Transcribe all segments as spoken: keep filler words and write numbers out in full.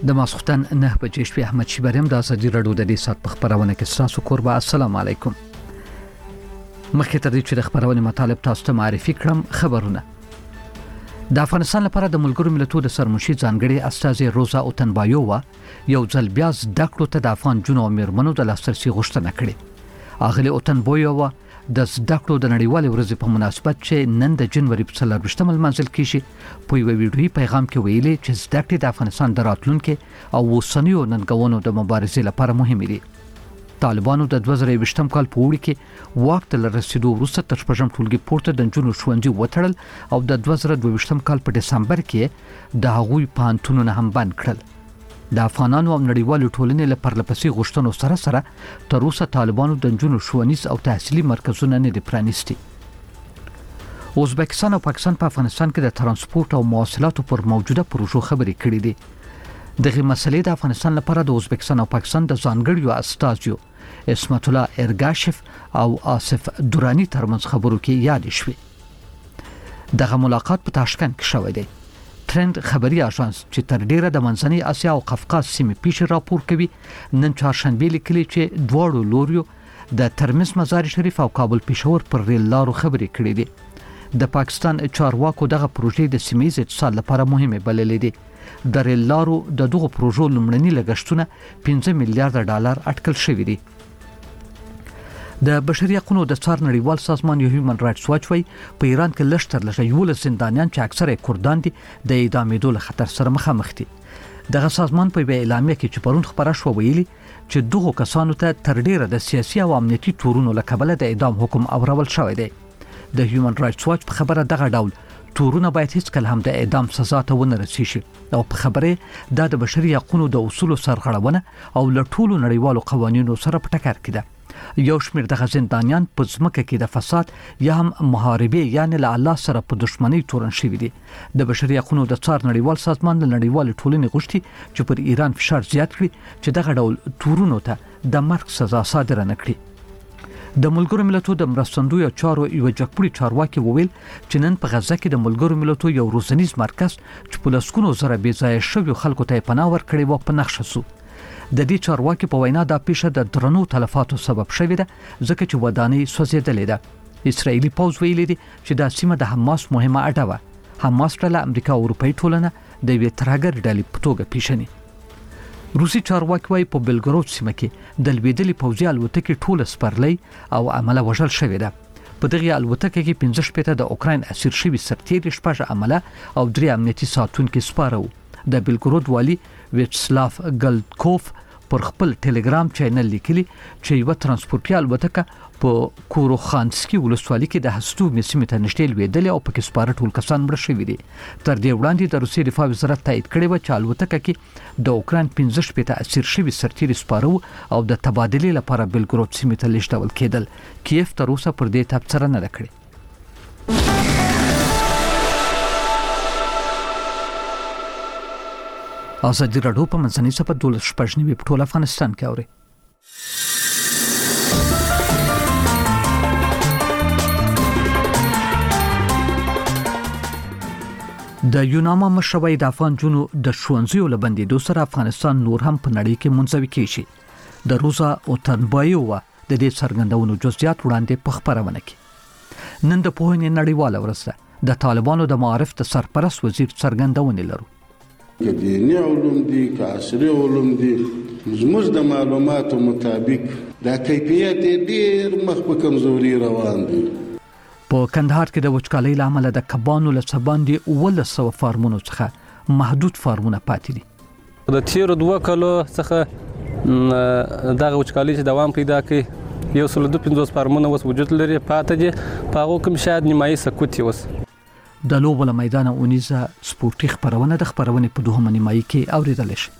د ماسختن نه بجې شپې احمد شیبریم د ازادي رادیو د دې سات په خبرونه کې تاسو قربا السلام علیکم. مخکې تر دې چې د خبرونه مطالب تاسو ته معرفي کړم خبرونه. د افغانستان لپاره د ملګرو ملتونو د سرمشي ځانګړي استاذ روزا اوتنبایووا یو ځل بیا د کړو ته د افغان جنو میرمنو د لاسرسي غوښتنه کړې. اغلی اوتنبایووا د زدکړو د نړیوالې ورځې په مناسبت چې نن د جنوري په څلرویشتمه لمانځل کیږي په یو ویډیويي پیغام کې ویلي چې زدکړې د افغانستان د راتلونکو او اوسنیو ننګونو د مبارزې لپاره مهمه دي. طالبانو د دوه زره یوویشتم کال په وړي کې واک ته رسیدو وروسته تر شپږم ټولګي پورته د جنونو ښوونځي وټړل او د دوه زره دوه ویشتم کال په دسمبر کې د هغوی پانتونونه هم بند کړل. د افغانانو او نړیوالو ټولنې له پرلپسې غوښتنو سره سره تر اوسه طالبانو د جنونو ښوونیز او تحصیلي مرکزونه نه دي پرانیستي. ازبکستان او پاکستان په افغانستان کې د ترانسپورت او مواصلاتو پر موجوده پروژو خبرې کړې دي. دغه مسلې د افغانستان لپاره د ازبکستان او پاکستان د ځانګړیو استازیو اسمت الله ارګاشف او آصف دورانی ترمنځ خبرو کې یاد شوې. دغه ملاقات په تاشکند کې شوی دی. ترند خبري اژانس چې تر ډیره د منځنۍ اسیا او قفقاز سیمې پیښې راپور کوي نن چهارشنبه لیکلي چې دواړو لوریو د ترمز مزار شریف او کابل پېښور پر ریل لارو خبرې کړې دي. د پاکستان چارواکو دغه پروژې د سیمې اتصال لپاره مهمه بللې دي. د ریل لارو د دغه پروژو لمړني لګښتونه پنځه میلیارډ ډالر اټکل شوی دي. د بشري حقوقو د څار نړیوال سازمان یو هیومن رائټس واچ وای په ایران کې لشتر لږه یو زندانیان چې اکثره کردان دي د اعدامېدو له خطر سره مخامخ دي. دغه سازمان په اعلامیه کې چې پرون خبره شو ویلي چې دغه کسانو ته تر ډیره د سیاسي او امنیتي تورونو له کبله د اعدام حکم اورول شوی دی. د هیومن رائټس واچ په خبره دغه ډول تورونه باید هیڅ کله هم د اعدام سزا ته ونه رسیږي او په خبره د بشري حقوقو د اصولو سرغړونه او له ټولو نړیوالو قوانینو سره په ټکر کې ده. یو شمېر د زندانیان په ځمکه کې د فساد یا هم محاربې یعنی له الله سره په دښمنۍ تورن شوی دي. د بشري حقوقو د څار نړیوال سازمان له نړیوال ټولنې غوښتي چې پر ایران فشار زیات کړي چې دغه ډول تورونو ته د مرګ سزا صادره نه کړي. د ملګرو ملتونو د مرستندوی چارو یو جګپړي چارواکي وویل چې نن په غزه کې د ملګرو ملتونو یو روزنیز مرکز چې په لسګونو زره بې ځایه شویو خلکو ته پناه ورکړي و په نښه شو. د دې چارواکي په وینا دا پیښه د درنو تلفاتو سبب شوې ده ځکه چې ودانۍ سوځېدلې ده. اسرایلی پوځ ویلي دي چې دا سیمه د حماس مهمه اډه وه. حماس ډله امریکا او اروپایي ټولنه د یوې ترهګر ډلې په توګه پیژني. روسي چارواکي وايي په بلګرود سیمه کې د لویدلې پوځي الوتکې ټوله سپرلۍ او عمله وژل شوې ده. په دغه الوتکه کې پنځه شپېته د اوکراین اسیر شوي سرتیري شپږ عمله او درې امنیتي ساتونکي سپاره وو. د بلګرود والي ویچسلاف ګلدکوف پر خپل ټلګرام چینل لیکلي چې یو ترانسپورتي الوتکه په کوروخانسکي ولسوالۍ کې د هستو مسمې ته نشټې لویدلې او پکې سپاره ټول کسان مړه شوي دي. تر دې وړاندې د روسي دفاع وزارت تایید کړی و چې الوتکه کې د اوکراین پنځه شپېته اسیر شوي سرتیري سپاره او د تبادلې لپاره بلګرود سیمې ته لیږدول کېدل. کیف تر اوسه پر دې تبصره نه کړې. ازادي رادیو په منځنۍ صفحه دولس شپږ نیوي په ټول افغانستان کې اوري. د یوناما مشروي د افغان جنو د ښوونځیو لبندې سره افغانستان نور هم په نړۍ کې منځوي کیږي. د روزا اوتنبایووا د دې څرګندونو جزئیات وړاندې په خبرونه کې. نن د پوهنې نړیواله ورځ ده. د طالبانو د معارف د سرپرست وزیر څرګندونه لرو. که دینی علوم دي که عصري علوم دي زموږ د معلوماتو مطابق دا کیفیت ډیر مخ په کمزوري روان دي. په کندهار کې د وچکالۍ له امله د کبانو له څباندې اوولس سوه فارمونو څخه محدود فارمونه پاتې دي. د تیرو دوه کالو څخه دغه وچکالۍ چې دوام پیدا کړي یو سل دوه پنځوس فارمونه اوس وجود لري پاتې دي. په هغو کې شاید نیمایي سکوت یې اوس. د لوبو له میدانه اونیزه سپورتي خبرونه د خبرونې په دوهمه نیمایي کې اوریدل شي.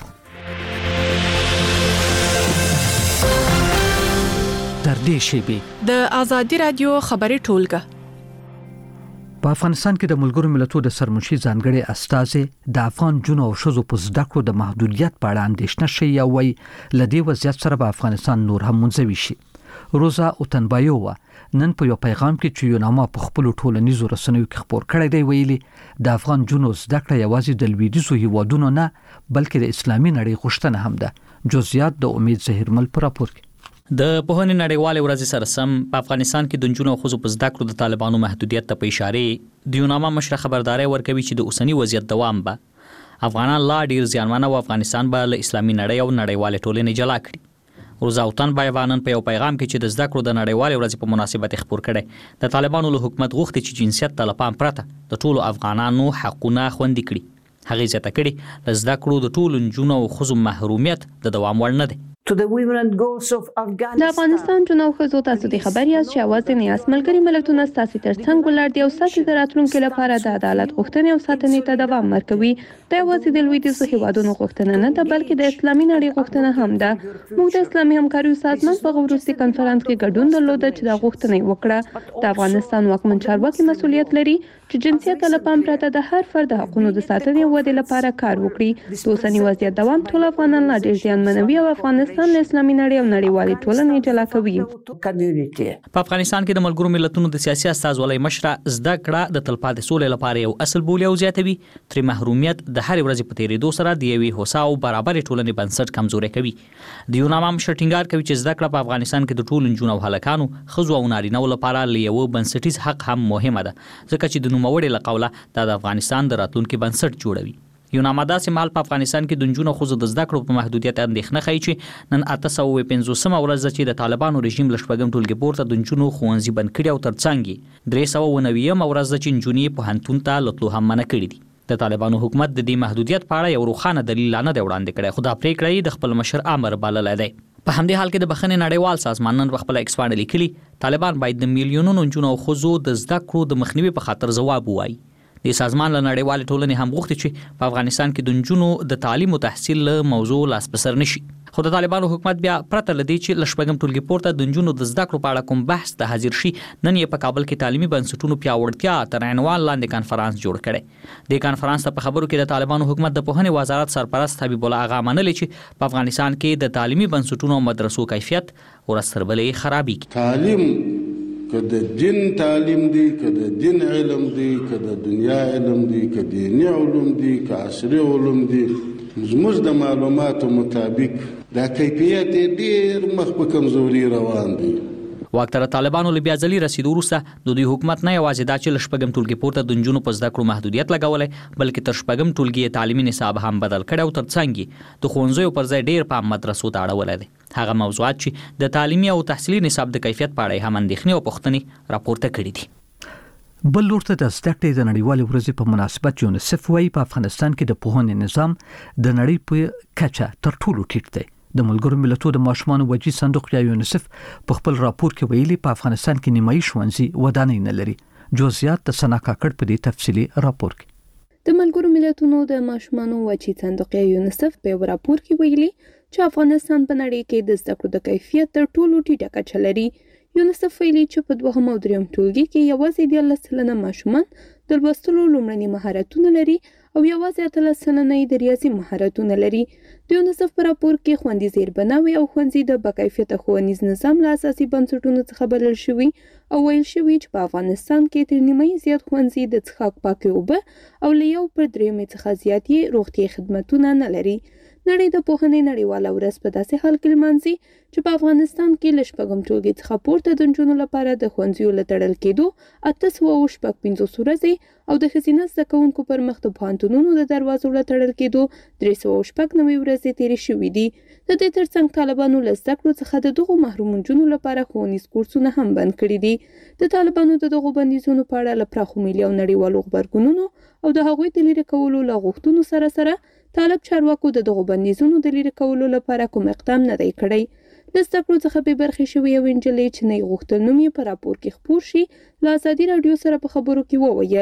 تر دې شیبې د ازادي رادیو خبري ټولګه. په افغانستان کې د ملګرو ملتونو د سرمشي ځانګړي استازي د افغان جنو او شذو په زده کړو د محدودیت په اړه اندېښنه شي او وایي لدې وضعیت سره به افغانستان نور هم منځوي شي. روزا اوتنبایووا نن په یو پیغام کې چې یوناما په خپل ټولنیزو رسنیو کې خبر کړی دی ویلي د افغان جنو زده کړه یوازې د لویدیځو هیوادونو نه بلکې د اسلامي نړۍ غوښتنه هم ده. جزئیات د امید زهیرمل پر راپور کې. د پوهنې نړیوالې ورځې سره سم په افغانستان کې د نجونو او ښځو په زده کړو د طالبانو محدودیت ته په اشاره د یوناما مشر خبرداري ورکوي چې د اوسنی وضعیت دوام به افغانان لا ډیر زیانمن او افغانستان به له اسلامي نړۍ او نړیوالې ټولنې جلا کړي. روزا اوتنبایووا په یو پیغام کې چې د زده کړو د نړیوالې ورځې په مناسبت خبر کړي د طالبانو له حکومت غوښتي چې جنسیت ته له پام پرته د ټولو افغانانو حقونه خوندي کړي. هغه زیاته کړي د زده کړو د ټولو نجونو او ښځو محرومیت د دوام وړ نه دی. د افغانستان جنو ښځو تاسو د خبر یاست چې اواز نه یاست ملګری ملتونه ستاسو ترڅنګ ولر دی او ستاسو د راتلونکو لپاره د عدالت غوښتنې او ساتنې ته دوام ورکوي. دا یوازې د لویدیځو هیوادونو غوښتنه نه ده بلکې د اسلامي نړۍ غوښتنه هم ده. موږ د اسلامي همکاریو سازمان په وروستي کانفرنس کې ګډون درلود چې دا غوښتنه وکړه. د افغانستان واکمن چارواکي مسؤلیت لري چې جنسیت له پام پرته د هر فرد حقوقو د ساتنې او ودې لپاره کار وکړي. د اوسنی وضعیت دوام ټول افغانان لا ډیر زیانمنوي او افغانستان له اسلامي نړۍ او نړیوالې ټولنې جلا کوي. په افغانستان کې د ملګرو ملتونو د سیاسي استازولۍ مشره زده کړه د تلپاتې سولې لپاره یو اصل بولي او زیاتوي. تر محرومیت د هر ورځې په تیریدو سره د یوې هوسا او برابرې ټولنې بنسټ کمزوري کوي. د یوناما مشر ټینګار کوي چې زده کړه په افغانستان کې د ټولو نجونو او هلکانو ښځو او نارینه‌و لپاره له یو بنسټیز حق هم مهمه ده ځکه چې د نوموړي له قوله د افغانستان د راتلونکي بنسټ جوړوي. یوناما داسې مهال په افغانستان کې د نجونو او ښځو د زده کړو په محدودیت اندېښنه ښیي چې نن اته سوه پنځوسمه ورځ چې د طالبانو رژیم له شپږم ټولګي پورته د نجونو ښوونځي بند کړي او ترڅنګ یې درې سوه اوه نوېمه ورځ چې نجونې پوهنتون ته له تلو هم منع کړي دي. د طالبانو حکومت د دې محدودیت په اړه یو روښانه دلیل نه دی وړاندې کړی خو دا پریکړه یې د خپل مشر امر بللی دی. په همدې حال کې د بخښنې نړیوال سازمان نن په خپل ایکس باندې لیکلي طالبان باید د میلیونونو نجونو او ښځو د زده کړو د مخنیوي په خاطر ځواب ووایي. د سازمان له نړیوالې ټولنې هم غوښتي چې په افغانستان کې د نجونو د تعلیم او تحصیل له موضوع لاس په سر نشي. خو د طالبانو حکومت بیا پرته له دې چې له شپږم ټولګي پورته د نجونو د زده کړو په اړه کوم بحث ته حاضر شي نن یې په کابل کې تعلیمي بنسټونو پیاوړتیا تر عنوان لاندې کانفرنس جوړ کړی. د کانفرنس ته په خبرو کې د طالبانو حکومت د پوهنې وزارت سرپرست حبیب الله اغا منلي چې په افغانستان کې د تعلیمي بنسټونو او مدرسو کیفیت ورځ تر بلې خرابېږي. تعلیم که د دین تعلیم دی که د دین علم دی که د دنیا علم دی که دینی علوم دی که عصري علوم دی زموږ د معلوماتو مطابق دا کیفیت ډیر مخ په کمزوري روان دی. واک ته طالبانو له بیا ځلې رسیدو وروسته د دوی حکومت نه یوازې دا چې له شپږم ټولګي پورته د نجونو په زده کړو محدودیت لګولی بلکې تر شپږم ټولګي تعلیمي نصاب هم بدل کړی او ترڅنګ یې د ښوونځیو پر ځای ډیر پام مدرسو ته اړولی دی. هغه موضوعات چې د تعلیمي او تحصیلي نصاب د کیفیت په اړه هم اندېښنې او پوښتنې راپورته کړي دي. بل لور ته د زده کړې د نړیوالې ورځې په مناسبت یونیسف وایي په افغانستان کې د پوهنې نظام د نړۍ په کچه تر ټولو ټیټ دی. د ملګرو ملتونو د ماشومانو وجي صندوق یا یونیسف په خپل راپور کې ویلي په افغانستان کې نیمایي ښوونځي ودانۍ نه لري. جزئیات د سنا کاکړ په دې تفصیلي راپور کې. د ملګرو ملتونو د ماشومانو وجي صندوق یا یونیسف په راپور کې ویلي چې افغانستان په نړۍ کې د زده کړو د کیفیت تر ټولو ټیټه کچه لري. یونیسف ویلي چې په دوهم او دریم ټولګي کې یوازې دیارلس سلنه ماشومان د لوستلو لومړني مهارتونه لري او یوازې اتلس سلنه یې د ریاضي مهارتونه لري. د یونیسف په راپور کې خوندي زیربناوي او ښوونځي د باکیفیته ښوونیز نظام له اساسي بنسټونو څخه بلل شوي او ویل شوي چې په افغانستان کې تر نیمایي زیات ښوونځي د څښاک پاکې اوبه او له یو پر درېیمې څخه زیات یې روغتیایي خدمتونه نه لري. نړۍ د پوهنې نړیواله ورځ په داسې حال کې لمانځي چې په افغانستان کې له شپږم ټولګي څخه پورته د نجونو لپاره د ښوونځیو له تړل کېدو اته سوه اووه شپږ پنځوس ورځې او د ښځینه زده کوونکو پر مخ د پوهنتونونو د دروازو له تړل کېدو درې سوه اووه شپږ نوي ورځې تېرې شوي دي. د دې ترڅنګ طالبانو له زده کړو څخه د دغو محروم نجونو لپاره ښوونیز کورسونه هم بند کړي دي. د طالبانو د دغو بندیزونو په اړه له پراخو ملي او نړیوالو غبرګونونو او د هغوی د لرې کولو له غوښتنو سره سره طالب چارواکو د دغو بندیزونو د لرې کولو لپاره کوم اقدام نه دی کړی. له زده کړو څخه بې برخې شوې یوې نجلۍ چې نه یې غوښتل نوم یې په راپور کې خپور شي له ازادي راډیو سره په خبرو کې وویل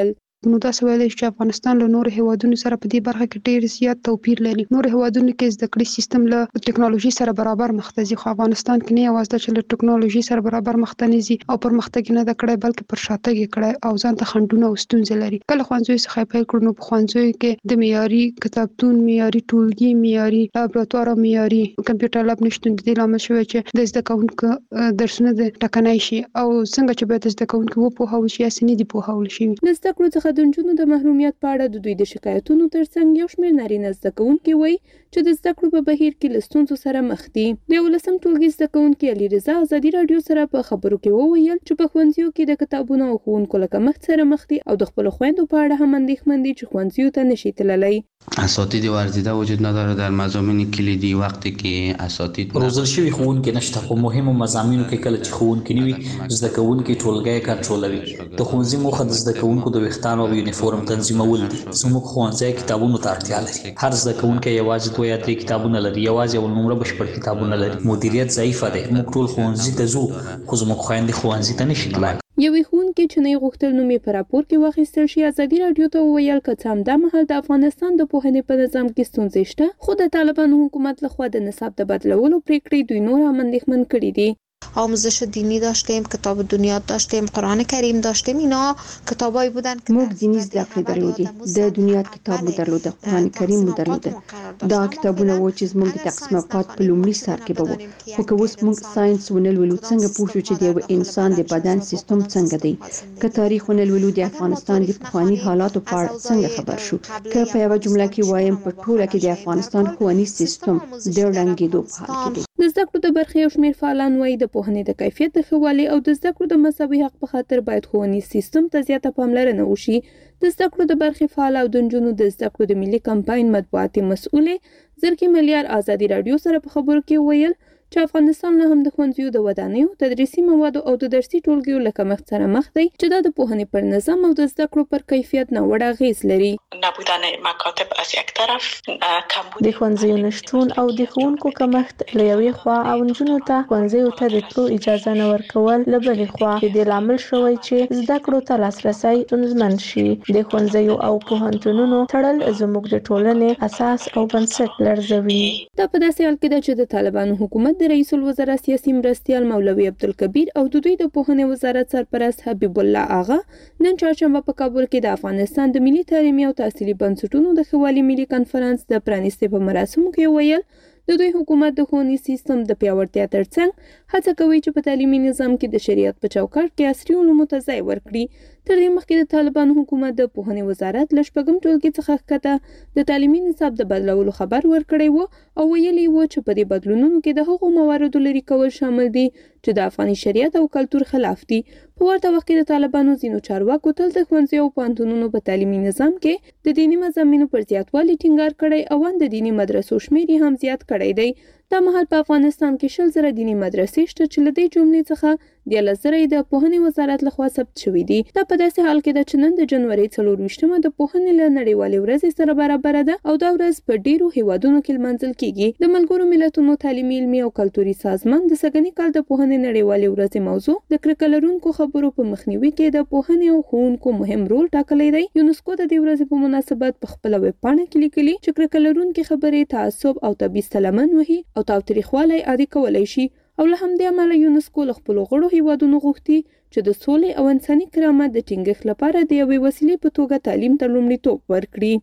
نو دا سوال چې افغانستان له نور هیوادونو سره په دې برخه کې ډیر زیات توپیر لري. نور هیوادونو کې زده کړې سیستم له ټکنالوژي سره برابر مخ ته ځي، خو افغانستان کې نه یوازې چې له ټکنالوژي سره برابر مخ ته نه ځي او پرمختګ نه د کړای بلکې پر شاتګ یې کړای او ځان ته خنډونه او ستونزې لري. کله ښوونځیو څخه پیل کړو نو په ښوونځیو کې د معیاري کتابتون، معیاري ټولګي، معیاري لابراتوار او معیاري کمپیوټر لاب نشتون د دې لامل شوی چې د زده کوونکو درسونه د ټکنای شي او څنګه چې باید زده کوونکو وپوهول شي یا سنې دي پوهول شي. د زده کړو څخه د نجونو د محرومیت په اړه د دوی د شکایتونو ترڅنګ یو شمېر نارینه زده کوونکي وایي چې د زده کړو په بهیر کې له ستونزو سره مخ دي. د یولسم ټولګي زده کوونکي علي رضا ازادي راډیو سره په خبرو کې وویل چې په ښوونځیو کې د کتابونو او ښوونکو له کمښت سره مخ دي او د خپلو خویندو په اړه هم اندېښمن دي چې ښوونځیو ته نشي تللی. اساتید ورزیده وجود نداره در مضامین کلیدی. وقتی که اساتید روزل شوی ښوونکي نشته، خو مهمو مضامینو کې کله چې ښوونکي نه وي زده کوونکي ټولګی کنټرولوي. د ښوونځي موخه د زده کوونکو د ویښتانو او یونیفورم تنظیمول دي. زموږ ښوونځی کتابونو ته اړتیا لري. هر زده کوونکی یوازې دوه یا درې کتابونه لري، یوازې یو نمره بشپړ کتابونه لري. مدیریت ضعیفه دی. موږ ټول ښوونځي ته ځو خو زموږ خویندې ښوونځي ته نشي تللی. یوې ښوونکې چې نه یې غوښتل نوم یې په راپور کې واخیستل شي ازادي راډیو ته وویل که څه همدا مهال د افغانستان د پوهنې په نظام کې ستونزې شته، خو د طالبانو حکومت لخوا د نصاب د بدلولو پریکړې دوی نور هم اندېښمن کړي دي. آموزش دینی داشتیم، کتاب دنیا داشتیم، قرآن کریم داشتیم. اینا کتابایی بودن که موږ دینی زده کړې درلودې، د دنیا کتاب مو درلوده، قرآن کریم مو درلوده. دا کتابونه و چې زموږ د تقسیم اوقات په لومړي سر کې به وو، خو که اوس موږ ساينس ونه لولو څنګه پوه شو چې د یو انسان د بدن سیستم څنګه دی؟ که تاریخ ونه لولو د افغانستان د پخواني حالاتو په اړه څنګه خبر شو؟ که په یوه جمله کې وایم په ټوله کې د افغانستان ښوونیز سیستم د ړنګېدو په حال کې دی. د زده کړو د برخې یو شمېر فعالان وایي د پوهنې د کیفیت د ښه والي او د زده کړو د مساوي حق په خاطر باید ښوونیز سیستم ته زیاته پاملرنه وشي. د زده کړو د برخې فعال او د نجونو د زده کړو د ملي کمپاین مطبوعاتي مسؤلې زرکې ملیار ازادي راډیو سره په خبرو کې وویل چې افغانستان له هم د ښوونځیو د ودانیو، تدریسي موادو او د درسي ټولګیو له کمښت سره مخ دی چې دا د پوهنې پر نظام او د زده کړو پر کیفیت ناوړه اغېز لري. نبودن مکاتب از یک طرف، کمبود د ښوونځیو نشتون او د ښوونکو کمښت له یوې خوا او نجونو ته ښوونځیو ته د تلو اجازه نه ورکول له بلې خوا د دې لامل شوی چې زده کړو ته لاسرسی ستونزمن شي. د ښوونځیو او پوهنتونونو تړل زموږ د ټولنې اساس او بنسټ لړزوي. دا په داسې حال کې ده چې د طالبانو حکومت د رئیس الوزرا سیاسي مرستیال مولوي عبدالکبیر او د دوی د پوهنې وزارت سرپرست حبیب الله آغا نن چهارشنبه په کابل کې د افغانستان د ملي تعلیمي او تحصیلي بنسټونو د ښه والي ملي کنفرانس د پرانیستې په مراسمو کې ویل د دوی حکومت د ښوونیز سیستم د پیاوړتیا ترڅنګ هڅه کوي چې په تعلیمي نظام کې د شریعت په چوکاټ کې عصري علومو ته ځای ورکړي. تر دې مخکې د طالبانو حکومت د پوهنې وزارت له شپږم ټولګي څخه ښکته د تعلیمي نصاب د بدلولو خبر ورکړی و او ویلي و چې په دې بدلونونو کې د هغو مواردو لرې کول شامل دي چې د افغاني شریعت او کلتور خلاف دي. په ورته وخت کې د طالبانو ځینو چارواکو تل د ښوونځیو او پوهنتونونو په تعلیمي نظام کې د دیني مضامینو پر زیاتوالي ټینګار کړی او د دیني مدرسو شمېر یې هم زیات کړی دی. دا مهال په افغانستان کې شل زره دیني مدرسې شته چې له دې جملې څخه دیارلس زره یې د پوهنې وزارت لخوا ثبت شوي دي. دا په داسې حال کې ده چې نن د جنوري څلورویشتمه د پوهنې له نړیوالې ورځې سره برابره ده او دا ورځ په ډیرو هیوادونو کې لمانځل کیږي. د ملګرو ملتونو تعلیمي، علمي او کلتوري سازمان د سږني کال د پوهنې نړیوالې ورځې موضوع د کرکه لرونکو خبرو په مخنیوي کې د پوهنې او ښوونکو مهم رول ټاکلی دی. یونسکو د دې ورځې په مناسبت په خپله ویبپاڼه کې لیکلي چې کرکه لرونکې خبرې تعصب او تبعیض ته لمن وهي او تاوتریخوالی عادي کولی شي او له همدې امله یونسکو له خپلو غړو هیوادونو غوښتي چې د سولې او انساني کرامت د ټینګښت لپاره د یوې وسیلې په توګه تعلیم ته لومړیتوب ورکړي.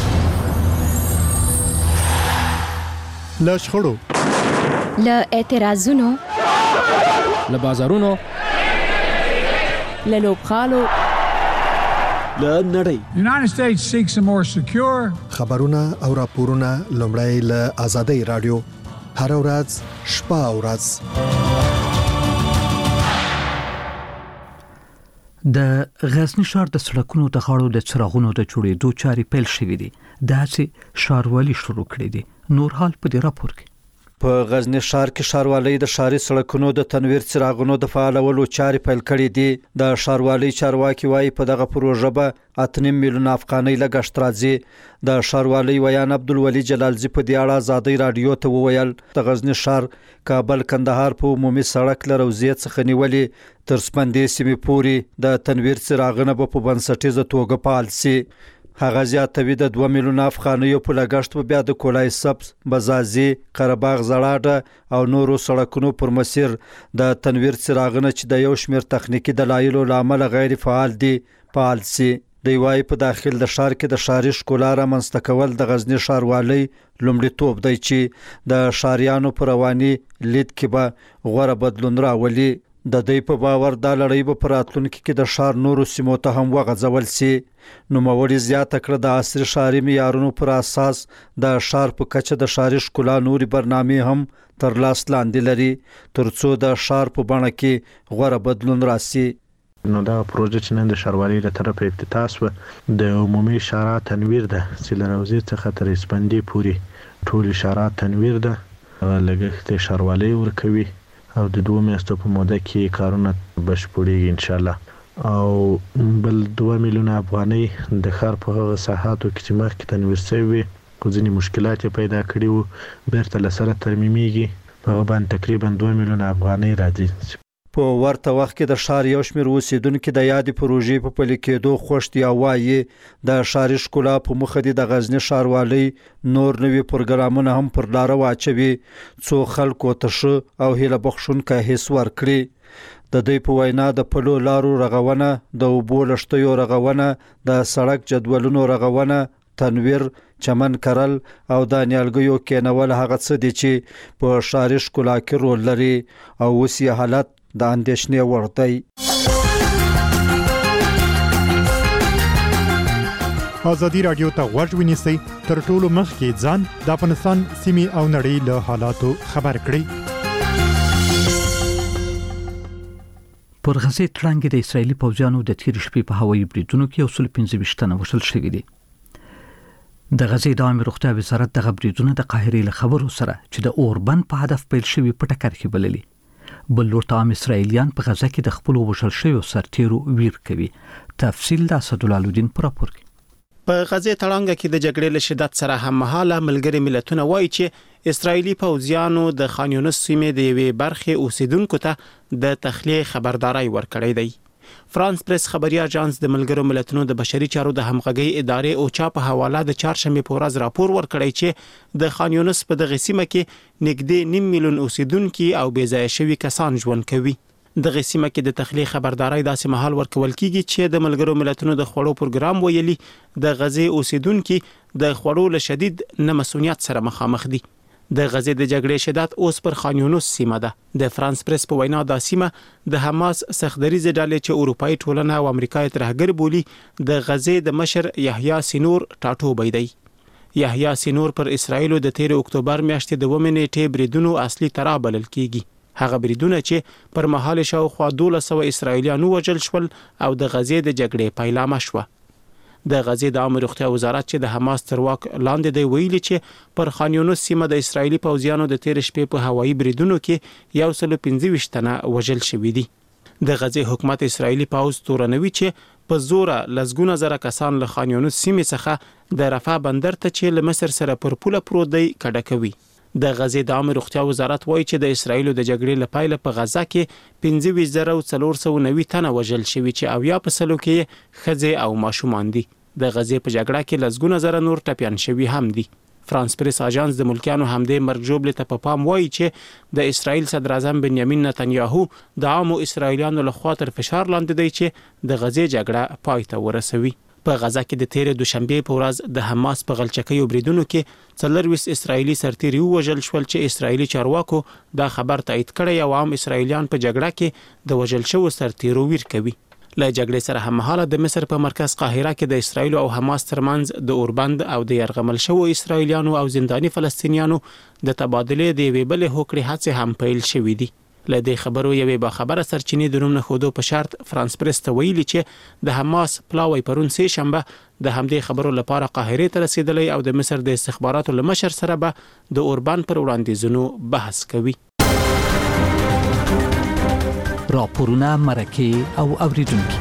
له شخړو، له اعتراضونو، له بازارونو، له لوبغالو، له نړۍ United States seeks a more secure خبرونه او راپورونه لومړی له آزادۍ رادیو هر ورځ شپه او ورځ. د غزنی ښار د سړکونو د غاړو د څراغونو د جوړېدو چارې پیل شوې دي. دا چې ښاروالي شروع کړې دي. نور حال په دې راپور کې. په غزنی ښار کې ښاروالۍ د ښاري سړکونو د تنویر څراغونو د فعالولو چارې پیل کړې دي. د ښاروالۍ چارواکي وایي په دغه پروژه به اته نیم میلیون افغانۍ لګښت راځي. د ښاروالۍ ویان عبدالولي جلالزي په دې اړه ازادۍ راډیو ته وویل د غزنی ښار کابل کندهار په عمومي سړک له روضې څخه نیولې تر سپندې سیمې پورې د تنویر څراغونه به په بنسټیزه توګه فعال سي. هغه زیاتوي د دوه میلیونه افغانیو په لګښت به بیا د کولای سبز، بزازي، قرهباغ زړاډه او نورو سړکونو پر مسیر د تنویر څراغونه چې د یو شمېر تخنیکي دلایلو له امله غیر فعال دي فعال سي. د وايي په داخل د ښار کې د ښاري ښکلا رامنځته کول د غزنی ښاروالۍ لومړیتوب دی چې د ښاریانو په رواني لید کې به غوره بدلون راولي. د دوی په باور دا لړۍ به په راتلونکي کې د ښار نورو سیمو ته هم وغځول سي. نوموړي زیاته کړه د عصري ښاري معیارونو پر اساس د ښار په کچه د ښاري ښکلا نوري برنامې هم تر لاس لاندې لري ترڅو د ښار په بڼه کې غوره بدلون راسي. نو دا پروژه چې نن د ښاروالۍ له طرفه افتتاح شوه د عمومي اشارات تنویر ده چې له روضې څخه تر سپندې پورې ټول اشارات تنویر ده. لګښت ښاروالۍ ورکوي او د دوه میاشتو په موده کې کارونه بشپړېږي انشاءالله. او بل دوه میلیونه افغانۍ د ښار په هغه ساحاتو کې چې مخکې تنویر شوي وي خو ځینې مشکلات یې پیدا کړي وو بیرته له سره ترمیمېږي. په هغه باندې تقریبا دوه میلیونه افغانۍ راځي. په ورته وخت کې د ښار یو شمېر اوسیدونکي د یادې پروژې په پلي کېدو خوښ دي او وایي د ښاري ښکلا په موخه دي د غزنی ښاروالۍ نور نوي پروګرامونه هم پر لاره واچوي څو خلکو ته ښه او هیله بخښونکی حس ورکړي. د دوی په وینا د پلو لارو رغونه، د اوبو لښتیو رغونه، د سړک جدولونو رغونه، تنویر، چمن کرل او د نیالګیو کېنول هغه څه دي چې په ښاري ښکلا کې رول لري او اوس یې حالت د اندېښنې وړ دی. ازادي راډیو ته غوږ ونیسئ تر ټولو مخکې ځان د افغانستان سیمې او نړۍ له حالاتو خبر کړئ. پر غزې تړانګې د اسرایلی پوځیانو د تیر شپې په هوایي بریدونو کې یو سل پنځه ویشت تنه وژل شوي دي. د غزې د عامه روغتیا وزارت دغه بریدونه د قاهرې له خبرو سره چې د اوربند په هدف پیل شوي په ټکر کې بللي. بل لورته عام اسرایلیان په غزه کې د خپل وژل شویو سرتیرو ویر کوي. تفصیل د اسدالله الدین پر راپور کې. په غزې تړانګه کې د جګړې له شدت سره هم مهاله ملګری ملتونه وایي چې اسرایلی پوځیانو د خان یونس سیمې د یوې برخې اوسیدونکو ته د تخلیه خبرداري ورکړې دی. فرانس پریس خبري اژانس د ملګرو ملتونو د بشري چارو د همغږي ادارې او چا په حواله د چهارشنبه په ورځ راپور ورکړی چې د خان یونس په دغه سیمه کې نږدې نیم میلیون اوسیدونکو او بې ځایه شوي کسان ژوند کوي. دغه سیمه کې د تخلیه خبرداري داسې مهال ورکول کیږي چې د ملګرو ملتونو د خوړو پروګرام ویلي د غزې اوسیدونکو د خوړو له شدید نمسونیت سره مخامخ دي. د غزې د جګړې شدت اوس پر خان یونس سیمه ده. د فرانس پریس په وینا دا سیمه د حماس سختدریزه ډلې چې اروپאי ټولنه او امریکا یې ترهګر بولی د غزې د مشر یحیی سینور ټاټوبی دی. یحیی سینور پر اسرایل د تیر اکتوبر میاشتې د ومه نیټه بریدونو اصلي ترا بلل کیږي. هغه بریدونه چې پر مهال شاوخوا دولس سوه اسرایلیانو وژل شول او د غزې د جګړې پیلامه شوه. د غزې د عامه روغتیا وزارت چې د حماس تر واک لاندې دی ویلي چې پر خان یونس سیمه د اسرایلی پوځیانو د تیر شپې په هوایي بریدونو کې یو سل پنځه ویشت تنه وژل شوي دي. د غزې حکومت اسرایلی پوځ تورنوي چې په زوره لزګونه زره کسان له خان یونس سیمې څخه د رفح بندر ته چې له مصر سره پر پوله پروت دی کډه کوي. د غزې د عامه روغتیا وزارت وایي چې د اسرایل د جګړې لپاره په غزا کې پنځه ویشت زره څلور سوه نوي تنه وژل شوي چې اویا په سلو کې ښځې او ماشومان دي. د غزې په جګړه کې لزګونه زره نور ټپيان شوي هم دي. فرانس پریس اژانس د ملکیانو همدې مرګ جوړ ته په پام وایي چې د اسرایل صدر اعظم بنیامین نتنیاهو د عامو اسرایلیانو لخوا تر فشار لاندې دی چې د غزې جګړه پای ته ورسوي. په غزا کې د تیر دوشنبه په ورځ د حماس په غلچکیو بریدونو کې څلرويس اسرایلی سرتیري وژل شول چې اسرایلی چارواکو دا خبر تایید کړی او عام اسرایلیان په جګړه کې د وژل شوو سرتیرو ویر کوي. له جګړې سره هممهاله د مصر په مرکز قاهره کې د اسرایل او حماس ترمنځ د اوربند او د يرغمل شوو اسرایلیانو او زنداني فلسطینیانو د تبادله د ویبل هوکړې هڅې هم پیل شوې دي. لدې خبرو یوې با خبره سرچینې د نوم نه خودو په شرط فرانس پریس ته ویلي چې د حماس پلاوی پرون سه شنبه د همدې خبرو لپاره قاهره ته رسیدلی او د مصر د استخباراتو له مشر سره به د اوربان پر وړاندیزونو بحث کوي. راپورونه مرکه او اوریدونکو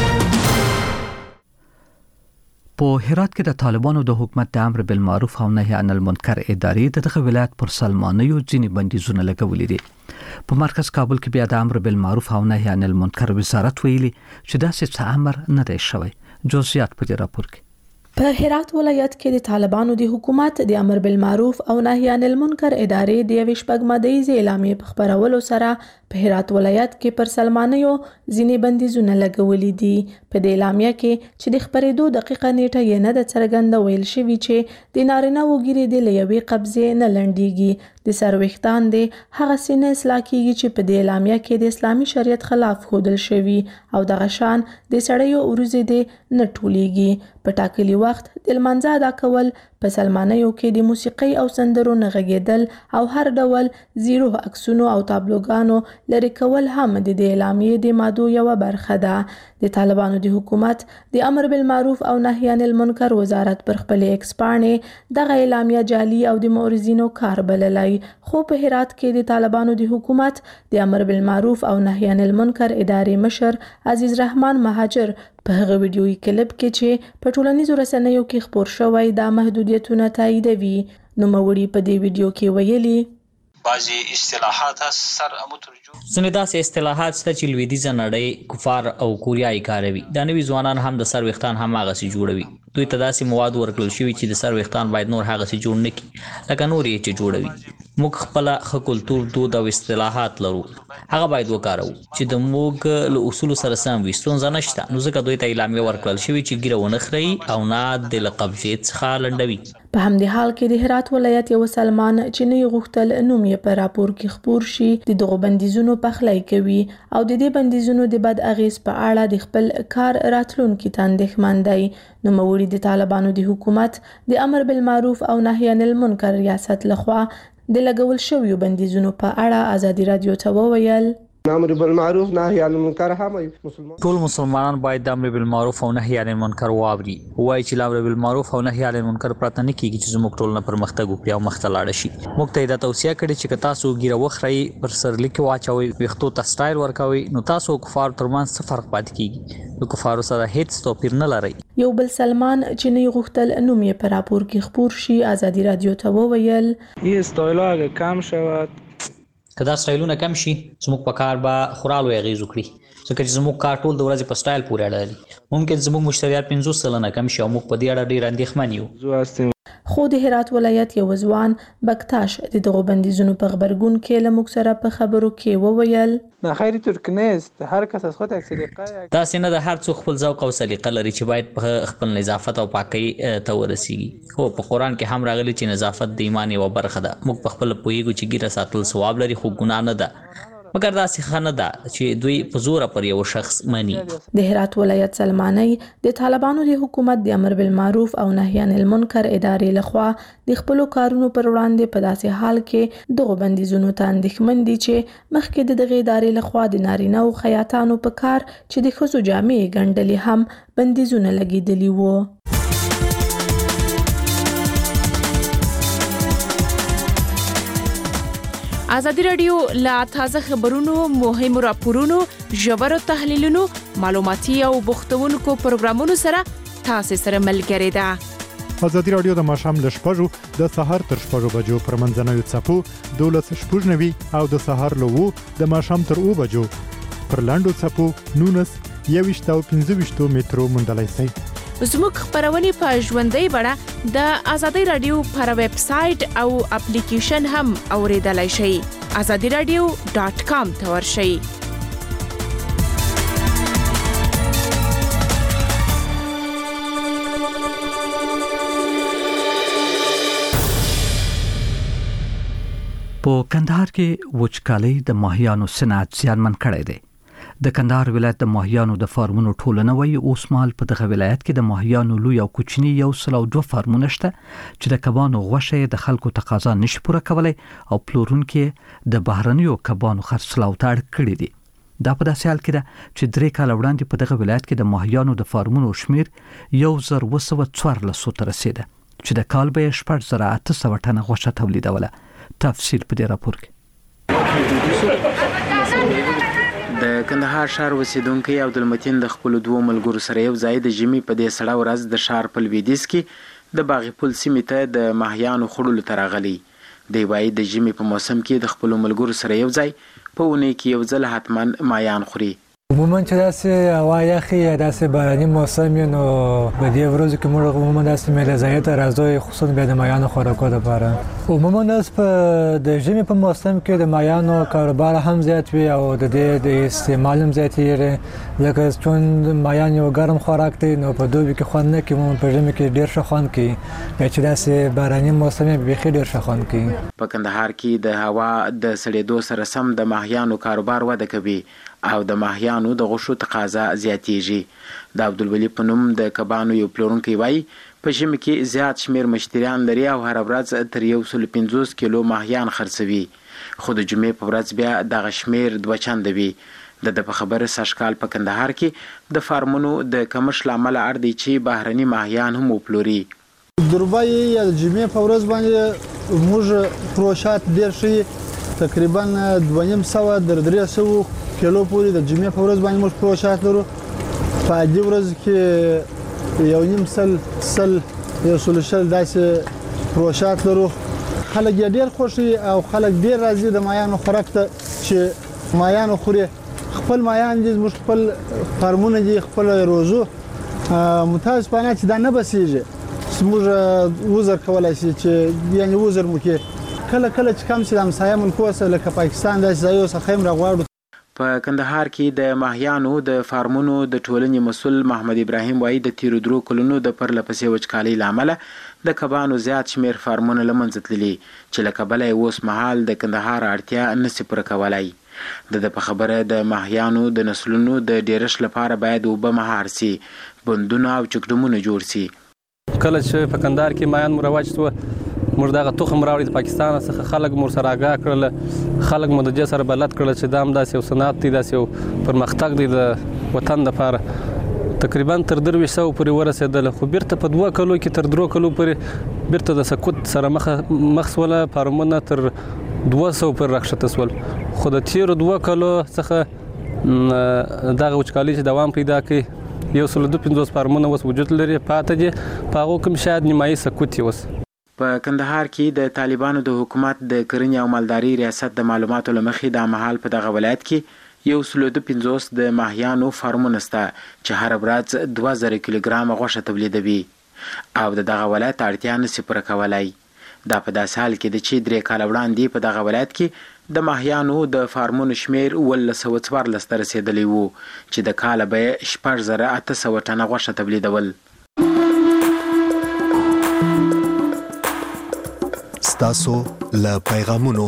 په هرات کې د طالبانو د حکومت د امر بالمعروف او نهي عن المنکر ادارې دغه ولایت پر سلمانیو ځینې بندیزونه لګولې دي. په مرکز کابل کې بیا د امر بالمعروف او نهي عن المنکر وزارت ویلي چې داسې څه امر نه دی شوی. جزئیات په دې راپور کې. په هرات ولایت کې د طالبانو د حکومت د امر بالمعروف او نهي عن المنکر ادارې د یوې شپږمدیزې اعلامیې په خبرولو سره په هرات ولایت کې پر سلمانیو ځینې بندیزونه لګولې دي. په دې اعلامیه کې چې د خبرېدو دقیقه نیټه یې نه د څرګنده ویل شوی چې د نارینه وګړي د لیوي قبضه نه لنډيږي. د سروختان د هغه سینه اصلاح کیږي چې په دې اعلامیه کې د اسلامي شریعت خلاف خودل شوی او د غشان د سړیو اوروزې د نه ټولېږي. په ټاکلي وخت د لمانځه ادا کول، په سلمانیو کې د موسیقي او سندرو نغږیدل او هر ډول زیرو عکسونو او تابلوګانو لري کول هم د دې اعلامیې د مادو یو برخه ده. د طالبانو د حکومت د امر بالمعروف او نهي عن المنکر وزارت پر خپل ایکس باندې دغه اعلامیه جعلي او د مورزینو کار بللای. خو په هرات کې د طالبانو د حکومت د امر بالمعروف او نهي عن المنکر ادارې مشر عزیز رحمان مهاجر په هغه ویډیوي کلیپ کې چې په ټولنیزو رسنیو کې خبر شوی دا محدودیتونه تاییدوي. نو موري په دې ویډیو کې ویلي بعضی اصطلاحات سر مترجم ځینې داسې اصطلاحات شته چې لویدیځه نړۍ کفار او کوریایي کاروي. دا نوي ځوانان هم د سر وختان هم هغه سي جوړوي. دوی ته داسې مواد ورکړل شوي چې د سر وختان باید نور هغه سي جوړ نه کړي لکه نور یې چې جوړوي. موږ خپل خ کلتور دود او اصطلاحات لرو، هغه باید وکارو چې د موږ له اصول سره سم وي. ستونزه نشته. نو ځکه دوی ته اعلامیه ورکړل شوي چې ګیره ونه خوري او نه د لقبجې څخه لنډوي. په همدې حال کې د هرات ولایت یو سلمان چې نه غوښتل نوم یې په راپور کې خبر شي د دغه بندیزونو پخلای کوي او د دې بندیزونو د بد اغیز په اړه د خپل کار راتلونکي تاندېخمن دی. نو موري د طالبانو د حکومت د امر بالمعروف او نهي عن المنکر ریاست لخوا د لګول شویو بندیزونو په اړه ازادي رادیو ته وویل امر بالمعروف نهي عن المنکر هم مسلمان ټول مسلمانان باید د امر بالمعروف او نهي عن المنکر واوري. وایي چې امر بالمعروف او نهي عن المنکر پرته نه کیږي چې زموږ ټول نه پرمختګ وکړي او مخته لاړ شي. موږ ته دا توصیه کړې چې تاسو ګیره وخرئ پر سرلیک واچوي وختو ته سټایل ورکوي نو تاسو کفار ترمن څه فرق پاتې کیږي. نو کفارو سره هیڅ توپیر نه لري. یو بل سلمان چې نه غوښتل نوم یې په راپور کې خبر شي ازادي رادیو ته وویل یې استایلاګ کم شود. کدا سټایلونه کم شي زموږ په کار به خورالو اغیز وکړي ځکه چې زموږ کار ټول د ورځې په سټایل پورې اړه لري. ممکن زموږ مشتریات پنځوس سلنه کم شي او موږ په دې اړه ډیر اندېښمن یو. خو د هرات ولایت یو ځوان بکتاش د دغه بندیزونو په خبرګون کې له موږ سره په خبرو کې وویل نه خیر ترکنیست هر کس از خود سلیقه دا سینه د هر څوک خپل ذوق او سلیقه لري چې باید په خپل نظافت او پاکۍ ته ورسیږي. خو په قران کې هم راغلي چې نظافت د ایمان یو برخه ده. موږ په خپل پویګو چې ګیره ساتل ثواب لري خو ګناه نه ده. مګر دا څه نه ده چې دوی په زور پر یو شخص مني. د هرات ولایت سلمانی د طالبانو د حکومت د امر بالمعروف او نهي عن المنکر ادارې لخوا د خپل کارونو پر وړاندې په داسې حال کې دغه بندیزونو ته اندېښمن دي چې مخکې د دغه ادارې لخوا د نارینه او خیاطانو په کار چې د ښځو جامې ګنډلې هم بندیزونه لګیدلي وو. ازادي رادیو لا تازه خبرونو، مهمو راپورونو، ژورو تحلیلونو، معلوماتي او بوختونکو پروګرامونو سره تاسو سره ملګری ده. ازادي رادیو د ماښام ل شپږو د سهار تر شپږو بجو پر منځنوي څپو دولس شپږ نوي او د سهار له وو د ماښام تر اوو بجو پر لاندو څپو نونس یويشت او پنځه ویشت میټرو موندلای شئ. زموږ خبرونه په ژوندۍ بڼه د ازادي رادیو پر ویب سټ او اپلیکیشن هم اوریدلای شئ. ازادي رادیو ډاٹ کام ته ورشئ. په کندهار کې وچکالۍ د ماهیانو صنعت زیانمن کړی دی. د کندهار ولایت د ماهیانو د فارمونو ټولنه وایي اوس مهال په دغه ولایت کې د ماهیانو لوی او کوچني یو سل او دوه فارمونه شته چې د کبانو غوښه د خلکو تقاضا نشي پوره کولای او پلورونکي د بهرنیو کبانو خرڅلاو ته اړ کړي دي. دا په داسې حال کې ده چې درې کال وړاندې په دغه ولایت کې د ماهیانو د فارمونو شمیر یو زر اوه سوه څوارلس ته رسیده چې د کال به شپږ زره اته سوه ټنه غوښه تولیدوله. تفصیل په دې راپور کې. د کندهار ښار اوسیدونکي عبدالمتین د خپل دوه ملګرو سره یو ځای د ژمي په دې سړه ورځ د ښار په لویدیځ کې د باغ پل سیمې ته د ماهیانو خوړلو ته راغلی. دی وایي د ژمي په موسم کې د خپل ملګرو سره یو ځای په اونۍ کې یو ځل حتما ماهیان خوري. عموما چې داسې هوا یخي یا داسې باراني موسم وي نو په دې ورځو کې موږ عموما داسې میله ځای ته راځو خصوصا بیا د ماهیانو خوراکو لپاره. عموما داس په د ژمي په موسم کې د ماهیانو کاروبار هم زیات وي او د دې د استعمال هم زیاتېږي ځکه چې ماهیان یو ګرم خوراک دی نو په دوبي کې خوند نه کوي. عموما په ژمي کې ډېر ښه خوند کوي بیا چې داسې باراني موسم یې بیخي ډېر ښه خوند کوي. په کندهار کې د هوا د سړېدو سره سم د ماهیانو کاروبار وده کوي او د ماهیانو د غوښو تقاضا زیاتېږي. د عبدالولي په نوم د کبانو یو پلورونکی وایي په ژمي کې زیات شمیر مشتریان لري او هره ورځ تر یو سل پنځوس کیلو ماهیان خرڅوي خو د جمعې په ورځ بیا دغه شمیر دوه چنده وي. د د په خبره سږکال په کندهار کې د فارمونو د کمښت له امله اړ دی چې بهرني ماهیان هم وپلوري. دربای یا د جمعې په ورځ باندې موږ پروشات ډېر شي تقریبا دوه نیم سوه در درې سوه کیلو پورې د جمعې په ورځ باندې موږ پروشات لرو. په عادي ورځ کې یو نیم سل سل یو سل شل داسې پروشات لرو. خلک یې ډېر خوښوي او خلک ډېر راځي د ماهیانو خوراک ته چې ماهیانو خوري. خپل ماهیان دي زموږ خپل فارمونه دي خپل روزو متاسفانه چې دا نه بسیږي موږ وزر کولای شي چې یعنی وزر مو کې کله کله چې کم سي د همسایه ملکو سره لکه پاکستان داسې ځایو څخه هم راغواړو. په کندهار کې د ماهیانو د فارمونو د ټولنې مسؤل محمد ابراهیم وایي د تیرو درو کلونو د پرله پسې وچکالۍ له امله د کبانو زیات شمیر فارمونه له منځه تللي چې له کبله یې اوس مهال د کندهار اړتیا نشي پوره کولی. د د په خبره د ماهیانو د نسلونو د ډیرښت لپاره باید اوبه مهار سي بندونه او چکډمونه جوړ سي. کله چې په کندهار کې ماهیان مروج شوه موږ دغه تخم راوړی د پاکستان څخه خلک مور سره آګاه کړل خلک مو د دې سره بلد کړل چې دا هم داسې یو صنعت دی داسې یو پرمختګ دی د وطن دپاره. تقریبا تر درویشت سوه پورې ورسېدل خو بیرته په دوه کلو کې تر درو کلو پورې بیرته د سقوط سره مخ سوله فارمونه تر دوه سوه پورې راښکته سول. خو د تیرو دوه کلو څخه دغه وچکالي چې دوام پیدا کړي یو سل دوه پنځوس فارمونه اوس وجود لري پاته دي په هغو کې شاید نیمایي سقوط یې اوس. په کندهار کې د طالبانو د حکومت د کرنې او مالدارۍ ریاست د معلوماتو له مخې د مهال په دغه ولایت کې یو سل دوه پنځوس د ماهیانو فارمونه شته چې هره ورځ دوه زره کیلوګرامه غوښه تولیدوي او د دغه ولایت اړتیا نشي پوره کولی. دا په داسې حال کې ده چې درې کاله وړاندې په دغه ولایت کې د ماهیانو د فارمونو شمیر اوولس سوه څوارلس ته رسېدلی و چې د کاله به یې شپږ زره اته سوه ټنه غوښه تولیدول. ستاسو له پیغامونو.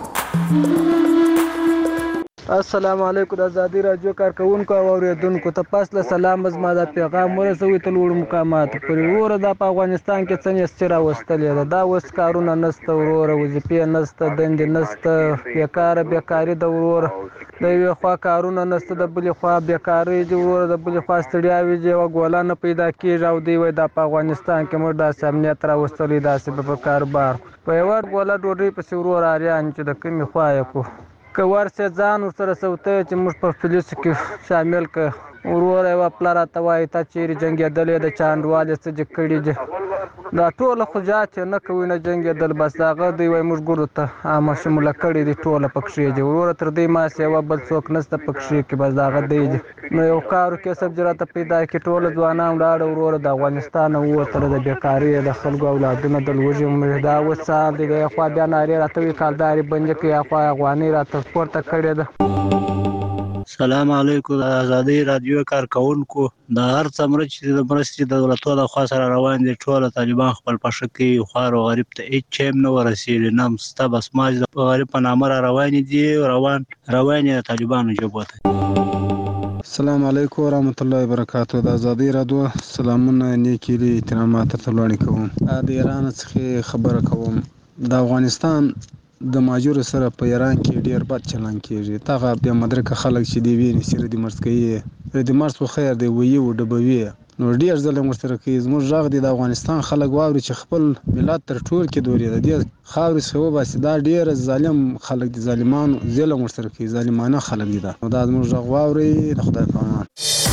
السلام علیکم د ازادي راډیو کارکونکو او اوریدونکو ته پاس له سلام زما د پیغام ورسوي تل وړ مقامات پر وره د افغانستان کې څنګه ستر واستلې ده دا وس کارونه نسته وروره وظیفې نسته دندې نسته بیکاره بیکاری د وروره د یو خوا کارونه نسته د بل خوا بیکاری د وروره د بل خوا ستړیا وي او ګولانه پیدا کیږي او دی وای د افغانستان کې موږ د امنیت را وستلې داسې په کاروبار په یو ور ګولا ډوډۍ په وروره اړیان چې د کمی خوا یې کو که ورسې ځان ورسره سوته چې موږ په پولیسو کې شامل که وروره یوه پله راته وایي تا چیرې جنګېدلې د چا انډوالې څه دې کړي دي دا ټوله خو جات یې نه کوي نه جنګېدل بس د هغه دوی وایي موږ ګورو ته عامه شموله کړي دي ټوله پکښې دي وروره تر دوی ماسې یوه بل څوک نشته پکښې کې بس د هغه دی دي نو یو کارو کسب چې راته پیدا کړي ټوله ځوانان ولاړه وروره د افغانستان نه ووتله د بېکارۍ د خلکو اولادونه د لوږې دا اوس سهار دی د یخوا بیا نارې راته وایي کالدارې بندې کړي یخوا افغانۍ راته پورته کړې ده. السلام علیکم. د ازادي رادیو کارکونکو د هر څمره چې د مرستې د دولتونو د خوا سره روان دي ټول طالبان خپل پښه کې خوار او غریب ته هیڅ چم نه ورسېږي. نام ستا بس ماج د غریب په نامه روان دي روان روان دي طالبانو جوبته. السلام علیکم ورحمت الله وبرکاتہ. د ازادي رادیو سلامونه نیکی لی احترامات ته وړاندې کوم. د ایران څخه خبره کوم. د افغانستان د ماجور سره په ایران کې ډیر بد چلن کیږي. تاغه په مدرکه خلک چې دی ویني سره د مرز کوي د مرز په خیر دی وی او ډبوي نو ډیر ظلم ورسره کوي. زموږ ژغ دی د افغانستان خلک واوري چې خپل ملت تر ټول کې دوري د دې خاوري سو بس دا ډیر ظالم خلک دي ظالمانو ظلم ورسره کوي ظالمانه خلک دي. دا د زموږ ژغ واوري د خدای په امان.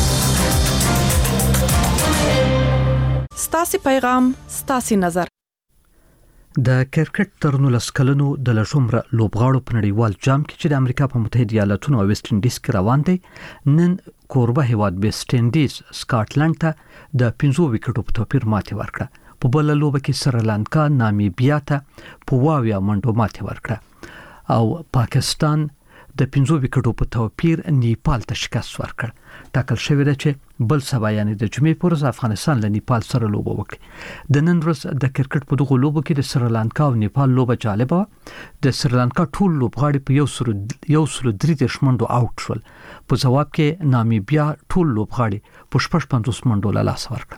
ستاسو پیغام ستاسو نظر. د کرکټ تر نولس کلنو د لژومره لوبغاړو په نړیوال جام کې چې د امریکا په متحده ایالاتونو او ویسټ انډیز کې روان دی نن کوربه هیواد ویسټ انډیز سکاټلند ته د پنځو وکټو په توپیر ماتې ورکړه. په بل لوبه کې سریلانکا نامیبیا ته په واویا منډو ماتې ورکړه او پاکستان د پنځو وکټو په توپیر نیپال ته شکست ورکړ. ټاکل شوی دی چې بل سبا یعنی د جمعې پر ورځ افغانستان له نیپال سره لوبه وکړي. د نن ورځ د کرکټ په دغه لوبو کې د سریلانکا او نیپال لوبه جالبه وه. د سریلانکا ټول لوبغاړي په یو سلو یو سلو درې دېرش منډو آوټ شول. په ځواب کې نامیبیا ټول لوبغاړي په شپږ پنځوس منډو له لاسه ورکړل.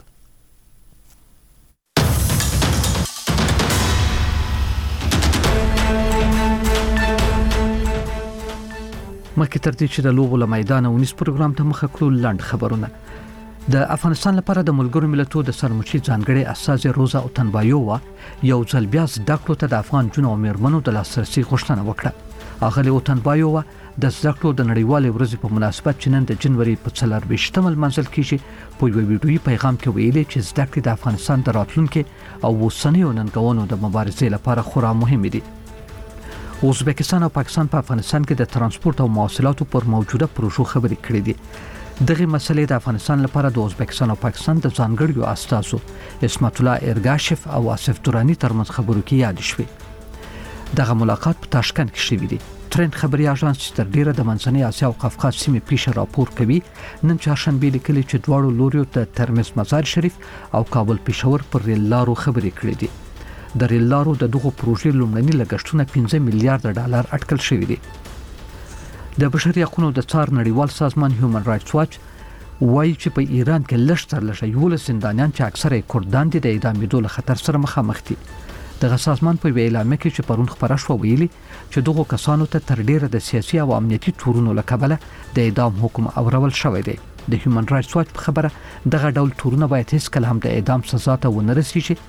مکه تر دې چې د لوبو له میدان او نس پروګرام ته مخه کړو لاند خبرونه. د افغانستان لپاره د ملګرو ملتونو د سرمشي ځانګړي استاذ روزا اوتنبایووا یو ځل بیا زده کړو ته د افغان جنو او میرمنو د لاسرسي غوښتنه وکړه. اغلی اوتنبایووا د زده کړو د نړیوالې ورځې په مناسبت چې نن د جنوري په څلرویشتمه منځل کېږي په یو ویډیويي پیغام کې ویلي چې زده کړې د افغانستان د راتلونکي او اوسنیو ننګونو د مبارزې لپاره خورا مهمه دي. ازبکستان او پاکستان په افغانستان کې د ترانسپورت او مواصلاتو پر موجوده پروژو خبرې کړې دي. دغه مسلې د افغانستان لپاره د ازبکستان او پاکستان د ځانګړیو استازو اسمت الله ارګاشف او آصف دورانی ترمنځ خبرو کې یاد شوې. دغه ملاقات په تاشکند کې شوی دی. ترند خبري اژانس چې تر ډیره د منځنۍ اسیا او قفقاز سیمې پیښه راپور کوي نن چهارشنبه لیکلي چې دواړو لوريو د ترمز مزار شریف او کابل پېښور پر ریل لارو خبرې کړې دي. د ریل لارو د دغه پروژې لومړني لګښتونه پنځه میلیارډ ډالر اټکل شوی دی. د بشري حقوقو د څار نړیوال سازمان هیومن رائټس واچ وایي چې په ایران کې لږ تر لږه یولس زندانیان چې اکثره کردان دي د اعدامېدو له خطر سره مخامخ دي. دغه سازمان په اعلامیه کې چې پرون خبره شو ویلي چې دغه کسانو ته تر ډیره د سیاسي او امنیتي تورونو له کبله د اعدام حکم اورول شوی دی. د هیومن رائټس واچ په خبره دغه ډول تورونه باید هیڅ کله هم د اعدام سزا ته ونه رسیږي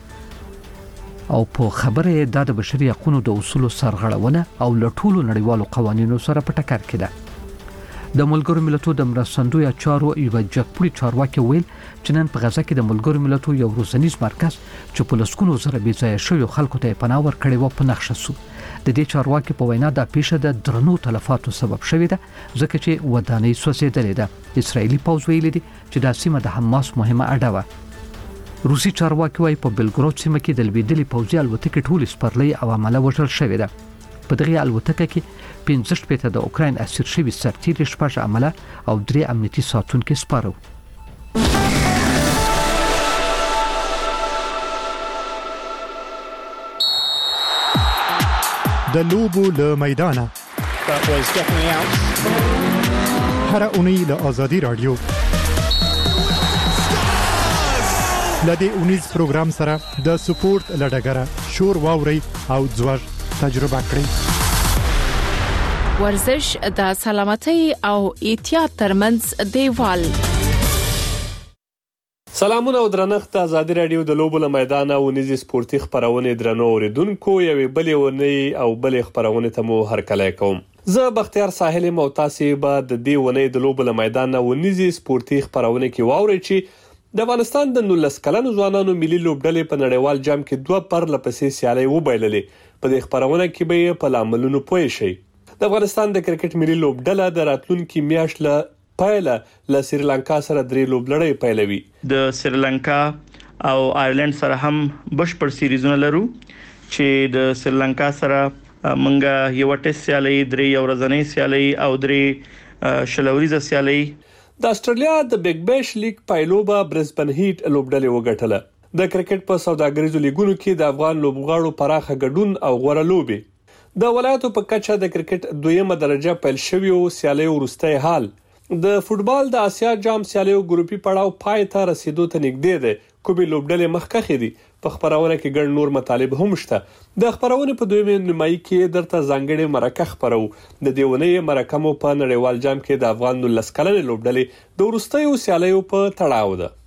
او په خبره د د بشري حقوقو د اصولو سرغړونه او لټولو نړیوالو قوانینو سره په ټکر کې ده. د ملګرو ملتونو د مرستندوی چارو یو جګپوړي چارواکي ویل چې نن په غزا کې د ملګرو ملتونو یو روزنیز مرکز چې په لسکونو سره بي ځای شوی خلکو ته پناه ورکړي و په نقشه سو. د دې چارواکي په وینا د پیښه د درنو تلفاتو سبب شوې ده ځکه چې ودانۍ سوځېدلې ده. اسرایلی پوځ ویلي دي چې د سیمه د حماس مهمه اډه وه. روسي چارواکي وايي په بلګراد سیمه کې د لویدلې پوځي الوتکې ټولې سپرلۍ او عمله وژل شوې ده. په دغه الوتکه کې پنځه شپېته د اوکراین اسیر شوي سرتیري شپږ عمله او درې امنیتي ساتونکي سپاره. د لوبو له میدانه هر اونۍ له آزادي رادیو لدې اونیز پروګرام سره د سپورت لډګره شور واوري او ځوړ تجربه کړئ. ورزش د سلامتۍ او احتیاط ترمنځ دیوال. سلامونه او درنښت. آزادي رادیو د لوبو له میدانه اونیز سپورتي خبرونه درنو اوریدونکو یوې بلې ونی او بلې خبرونه ته مو هرکلی کوم. زه بختیار ساحل موتاسی به د دې ونی د لوبو له میدانه اونیز سپورتي خبرونه کې واوري چې د افغانستان د نولس کلنو ځوانانو ملي لوبډلې په نړیوال جام کې دوه پرله پسې سیالۍ وبایللې. په دې خبرونه کې به په لاملونو پوه شئ. د افغانستان د کرکټ ملي لوبډله د راتلونکي میاشت له پیله له سریلانکا سره درې لوبلړۍ پیلوي. د سریلانکا او آیرلند سره هم بشپړ سیریزونه لرو چې د سریلانکا سره منګه یو ټیسټ سیالۍ درې یو ورځنۍ سیالۍ او درې شلوريزه سیالي د استرالیا د بیگ بیش لیگ پایلوبه برزبن هیټ لوبډلې وګټله د کرکټ په سوداګریزو لیګونو کې د افغان لوبغاړو پراخه ګډون او غوړه لوبي د ولایتو په کچه د کرکټ دویمه درجه پیل شوی او سیالي ورسته حال د فوتبال د اسیا جام سیالیو ګروپي پړاو پای ته رسیدو ته نږدې ده کومې لوبډلې مخکخې دي په خبرونه کې ګڼ نور مطالب هم شته د خبرونه په دویمه نیمایي کې درته ځانګړي مرکه خبرو د دیونې مرکه مو په نړیوال جام کې د افغان نولس کلنې لوبډلې د ورستیو سیالیو په تړاو ده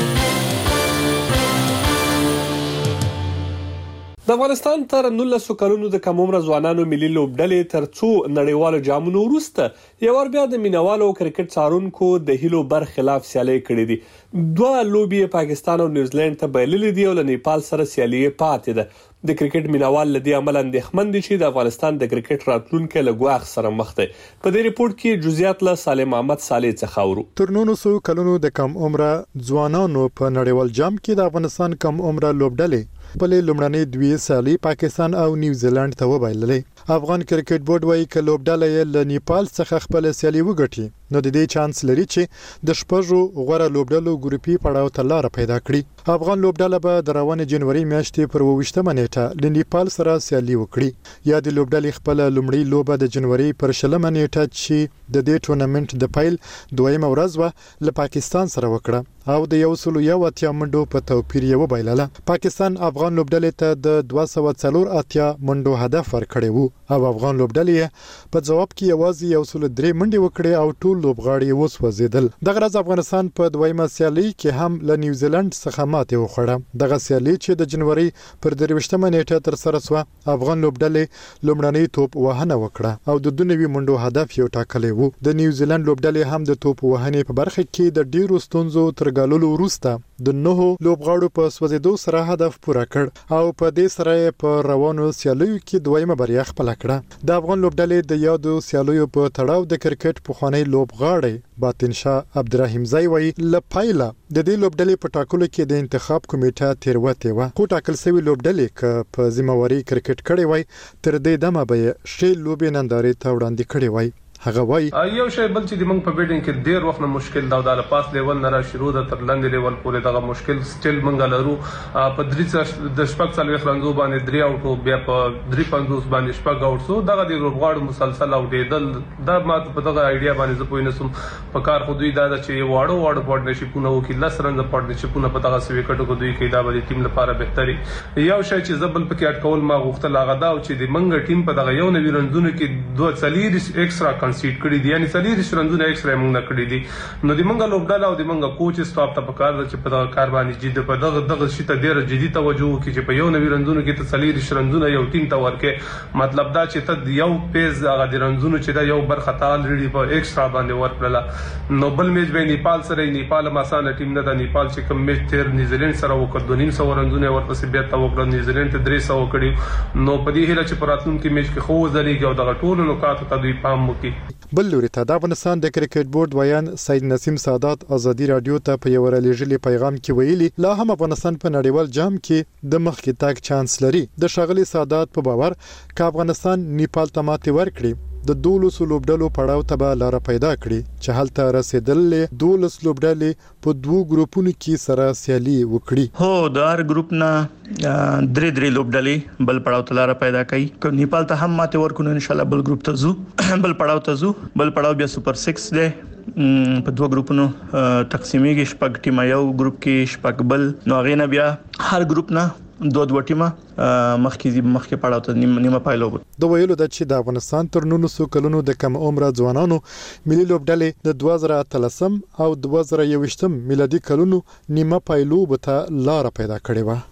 د افغانستان تر نولس کلونو د کم عمر ځوانانو ملي لوبډلې تر څو نړیوالو جامونو وروسته یو ور بیا د مینوالو کرکټ څارونکو د هیلو بر خلاف سیالي کړې دي دوه لوبي پاکستان او نیوزیلند ته بایللې دي او له نیپال سره سیالي پاتې ده د کرکټ مینوال لدی عمل اندېښمن دي چې د افغانستان د کرکټ راتلونکو له ګواښ سره مخ دي په دې ریپورت کې جزئیات له سالم احمد صالح څخه اورو تر نولس کلونو د کم عمر ځوانانو په نړیوال جام کې د افغانستان کم عمر لوبډلې بلې لومړنۍ دوی سالي پاکستان او نیوزیلند ته وبایللې افغان کرکټ بورډ وايي چې لوبډلې له نیپال څخه خپل سیالي وګټي نو د دې چانس لري چې د شپږو غوړه لوبډلو ګروپي پړاو ته لار پیدا کړي افغان لوبډله به د روانې جنوري میاشتې پر اووه نیټه له نیپال سره سیالي وکړي یا د لوبډلې خپل لومړی لوبه د جنوري پر شلمه نیټه چې د دې ټورنمنت د پیل دویمه ورځ و له پاکستان سره وکړه او د یو سلو یو اتیا منډو په توپیر یو بایلله پاکستان افغان لوبډلې ته د دوه سوه څلور اتیا منډو هدف ورکړی وو او افغان لوبډلې په جواب کې یوازې یو سلو درې منډې وکړې او ټول لوبغاړي وسوځیدل دغه ورځ افغانستان په دویمه سیالي کې هم له نیوزیلند څخه ماتې وخوړه دغه سیالي چې د جنوري پر درویشتمه نیټه تر سره شو افغان لوبډلې لومړنۍ توپ وهنه وکړه او د دونوي منډو هدف یو ټاکلی وو د نیوزیلند لوبډلې هم د توپ وهنې په برخه کې د ډیرو ستونزو تر ګالولو وروسته د نهو لوبغاړو په سوځیدو سره هدف پوره کړ او په دې سره په روانو سیالیو کې دویمه بریا خپل کړه د افغان لوبډلې د یادو سیالیو په تړاو د کرکټ پخوانی لوبغاړی باطن شاه عبدالرحیم زای وای لپایله د دې لوبډلې په ټاکلو کې د انتخاب کمیټه تیروته و خو ټاکل شوی لوبډلې ک په ذمہواری کرکټ کړي وای تر دې دمه به شی لوبې نندارې ته وړاندې کړي وای هغه وای یو شی بل چې د موږ په بیډینګ کې ډیر وخت نه مشکل دا د پاس لیول نه را شروع د تر لاندې لیول پورې دغه مشکل سټیل موږ لرو په درې د شپږ څلوي خلندو باندې درې اوټو بیا په درې پنځوس باندې شپږ اوټو دغه د لوبغاړو مسلسل اوټېدل دا ما په دغه ایډیا باندې زه پوه نه سم په کار خو دوی دا چې واړو واړو پارټنرشپونه وکړي لس رنځ پارټنرشپونه په دغه سوي کټو دوی کې دا به ټیم لپاره بهتري یو شی چې زبل پکې اټکول ما غوښتل هغه دا چې د منګ ټیم په دغه یو نوی رنځونه کې دوه څلیر ایکسترا کنسیډ کړی دي یعنی څلیر رنځونه ایکسترا موږ نه کړی دي نو د منګ لوبډاله او د منګ کوچ سټاپ ته پکار ده چې په دغه کار باندې جدي په دغه دغه شي ته ډیر جدي توجه وکړي چې په یو نوی رنځونه کې ته څلیر رنځونه یو ټیم ته ورکې مطلب دا چې ته یو پیز هغه د رنځونه چې دا یو برخه تال لري په ایکسترا باندې ورکړه نو بل میچ به نیپال سره نیپال مسانه ټیم نه د نیپال چې کوم میچ تیر نیوزیلند سره وکړ دوه نیم سو رنځونه ورپسې بیا تا وکړ نیوزیلند ته درې سو کړي نو په دې هله چې پراتون کې میچ کې خو ځلېږي او دغه ټول نکات ته دوی پام وکړي بل لوري ته د افغانستان د کرکټ بورډ ویان سید نسیم سادات ازادي رادیو ته په یو رالېږلي پیغام کې ویلي لا هم افغانستان په نړیوال جام کې د مخ کې تاګ چانس لري د شاغلي سادات په باور ک افغانستان نیپال ته ماتې ورکړي د دولس لوبډلو پړاو ته به لار پیدا کړي چې هلته رسیدل دولس لوبډلې په دوه ګروپونو کې سره سیالي وکړي هو د هر ګروپ نه درې درې لوبډلې بل پړاو ته لار پیدا کوي که نیپال ته هم ماته ورکونه ان شاء الله بل ګروپ ته زو بل پړاو ته زو بل پړاو بیا سوپر سکس دی په دوه ګروپونو تقسیمېږي شپږ ټیم یو ګروپ کې شپږ بل نو غینه بیا هر ګروپ نه دوه دوه ټیمه مخکې مخکې پړاو ته نیمه نیمه پایلو د ویلو د چې د افغانستان تر نولس کلونو د کم عمر ځوانانو ملي لوبډلې د دوه زره اتلسم او دوه زره یوویشتم میلادي کلونو نیمه پایلو به لار پیدا کړې و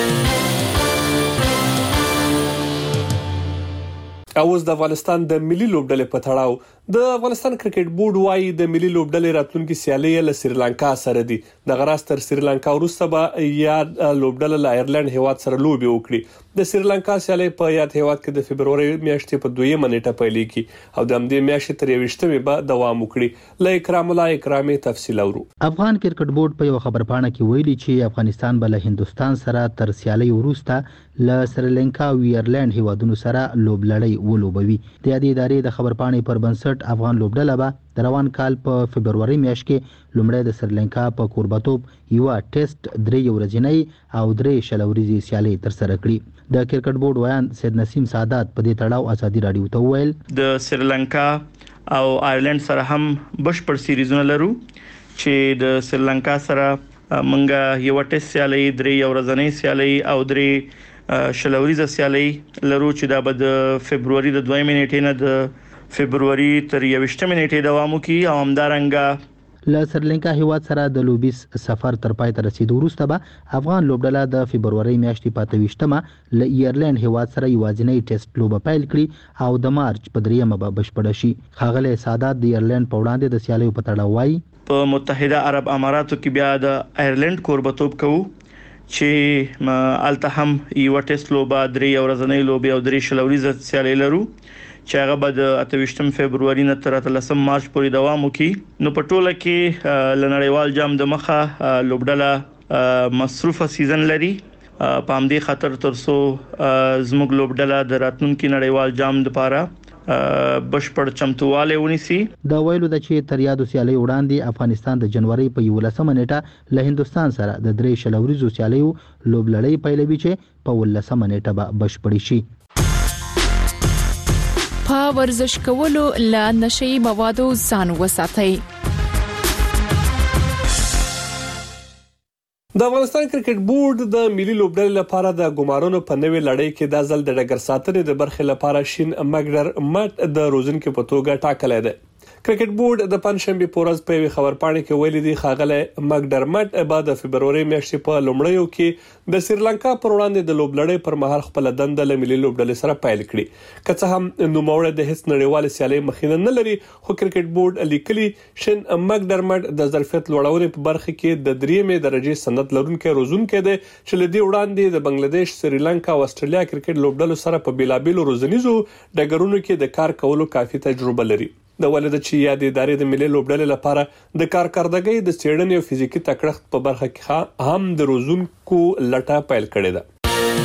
اوس د افغانستان د ملي لوبډلې په تړاو د افغانستان کرکټ بورډ وايي د ملي لوبډلې راتلونکي سیالي له سریلانکا سره دي د غراس تر سریلانکا وروسته به یاد لوبډله له ایرلند هیواد سره لوبي وکړي د سریلانکا سیالي په یاد هیواد کې د فبرवरी میاشتې په دویمه نیټه پیلېږي او د همدې میاشتې تر یوویشتمې به دوام وکړي له اکرام الله اکرامي تفصیل اورو افغان کرکټ بورډ په یو خبرپاڼه کې ویلي چې افغانستان به له هندستان سره تر سیالي وروسته له سریلانکا او ایرلند هیوادونو سره لوبلړۍ ولوبوي د دې ادارې د خبرپاڼې پر بنسټ افغان لوبډله به د روان کال په فبرवरी میاشت کې لومړی د سریلانکا په کوربتوب یو ټیسټ درې ورځنی او درې شلوريزي سیالي تر سره کړې. د کرکټ بورډ ویان سید نسیم سعادت په دې تړاو ازادي رادیو ته وویل د سریلانکا او آیرلند سره هم بشپړ سیریزونه لرو چې د سریلانکا سره منګه یو ټیسټ سیالي درې ورځنی سیالي او درې شلوريزه سیالي لرو چې دا به د فبرवरी د دوه نیټې نه د فبرवरी تر یوشتمه نیټې دوام کوي او همدارنګه له سریلانکا هیواد سره د لوبیس سفر تر پای ته رسیدو وروسته به افغان لوبډله د فبرवरी میاشتې په اتهشتمه له ایرلند هیواد سره یوازینی ټیسټ لوبه پیل کړي او د مارچ په دریمه به بشپړ شي. ښاغلی سعادت د ایرلند په وړاندې د سیالیو په تړاو وایي په متحده عرب اماراتو کې بیا د ایرلند کوربتوب کوو چې الته هم یو ټیسټ لوبه درې ورځنی لوبه او درې شلوريزه سیالي لرو چې هغه به د اتهشتم فبرवरी نه تر اتلسم مارچ پورې دوام وکړي. نو په ټوله کې لنړیوال جام د مخه لوبډله مصروفه سیزن لري په همدې خاطر ترڅو زموږ لوبډله د راتلونکي نړیوال جام لپاره بشپړ چمتواله ونیسي. د ویلو د چې تر یادو سیالي وړاندې افغانستان د جنوري په یولسمه نیټه له هندستان سره د درې شلوريزو سیالیو لوبلړۍ پیلوي چې په ولسمه نیټه به بشپړ شي. په ورزش کولو له نشئی موادو ځان وساتئ. د افغانستان کرکټ بورډ د ملي لوبډلې لپاره د ګمارونو په نوې لړۍ کې د ځل د ډګر ساتنې د برخې لپاره شین مګډر مټ د روزنکو په توګه ټاکلی دی. کرکټ بورډ د پنځشنبه په ورځ په خبرپاڼه کې ویلي دی ښاغلی مګډرمټ بعد د فبرवरी میاشتې په لومړیو کې د سریلانکا پر وړاندې د لوبلړۍ پر مهال خپل دنده له ملي لوبډلې سره پیل کړي. که څه هم نوموړی د هیڅ نړیوال سیالي مخینه نه لري خو کرکټ بورډ لیکلي شین مګډرمټ د ظرفیت لوړولو په برخه کې د دریمې درجه سند لرونکي روزونکي دی چې لدی وړاندې د بنگلاديش سریلانکا او استرالیا کرکټ لوبډلو سره په بیلابیلو روزنیزو ډګرونو کې د کار کولو کافي تجربه لري. د ولید چې یاد ادارې د ملي لوبډلې لپاره د کارکردګۍ د څېړنې او فزیکی تکړښت په برخه کې هم د روزونکو لټه پیل کړې ده.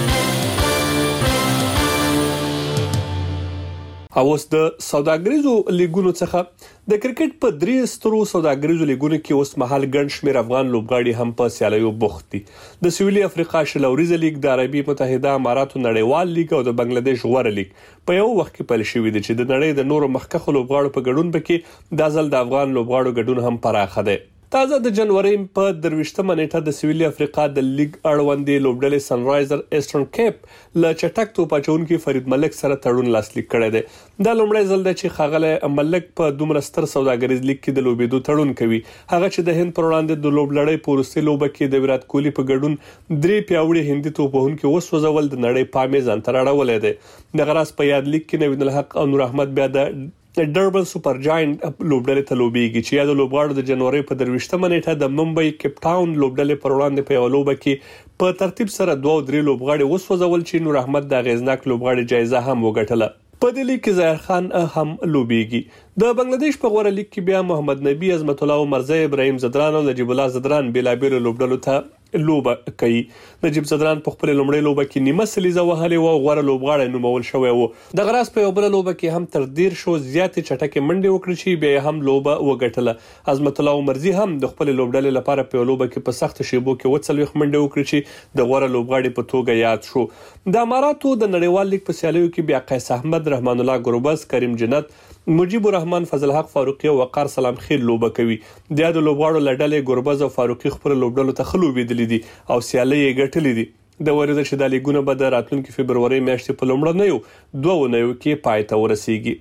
او اوس د سوداګریزو لیګونو څخه د کرکټ په درې سترو سوداګریزو لیګونو کې اوس مهال ګڼ شمېر افغان لوبغاړي هم په سیالیو بوخت دي. د سویلي افریقا شلوريزه لیګ، د عربي متحده اماراتو نړیوال لیګ او د بنگلاديش غوره لیګ په یو وخت کې پیل شوی دي چې د نړۍ د نورو مخکښو لوبغاړو په ګډون پکې د ځل د افغان لوبغاړو ګډون هم پراخه دی. تازه د جنوري په درويشتمه نیټه د سویلي افریقا د لیګ اړوندې لوبډلې سنرایزر ایسټرن کیپ له چټک توپ اچونکي فرید ملک سره تړون لاسلیک کړی دی. دا لومړی ځل دی چې ښاغلی ملک په دومره ستر سوداګریز لیګ کې د لوبېدو تړون کوي. هغه چې د هند پر وړاندې د لوبلړۍ په وروستۍ لوبه کې د ویرات کوهلي په ګډون درې پیاوړي هندي توپوهونکي وسوځول د نړۍ پامې ځان ته راوړلی دی. دغه راز په یاد لیګ کې نوید الحق او نور احمد بیا د د ډربن سپر جاینټ لوبډلې ته لوبېږي چې یاد لوبغاړو د جنوري په درويشتمه نیټه د ممبئی کیپ ټاون لوبډلې پر وړاندې په یو لوبه کې په ترتیب سره دوه او درې لوبغاړي وسوځول چې نور احمد د غیزناک لوبغاړي جایزه هم وګټله. په دې لیګ کې ظاهر خان هم لوبېږي. د بنگلاديش په غوړه لیګ کې بیا محمد نبی عظمت الله مرزا ابراهيم زدران او نجیب الله زدران بیلابیل لوبډلو ته لوبه کوي. نجیب زدران په خپل لومړی لوبه کې نیمه سلیزه وهلې او غوړه لوبغاړی نومول شوی وو. د غراس په یو بل لوبه کې هم تر ډیر شو زیاتې چټکې منډې وکړې چې بیا هم لوبه وګټله. عظمت الله مرزي هم د خپل لوبډلې لپاره په لوبه کې په سخت شیبو کې وڅلوي منډې وکړې چې د غوړه لوبغاړي په توګه یاد شو. د اماراتو د نړیوال لیګ په سیالیو کې بیا قیس احمد، رحمان الله ګروبز، کریم جنت، مجيب الرحمن، فضل حق فاروقي او وقار سلام خیل لوبه کوي. د یاد لوبغاړو لړلې ګوربز او فاروقي خپل لوبډلو ته خلوبېدلې دي او سیالي یې ګټلې دي. د ورزش چې د لیګونو به د راتلونکي فبرवरी میاشتې په لومړنیو دوه اونیو کې پای ته ورسیږي.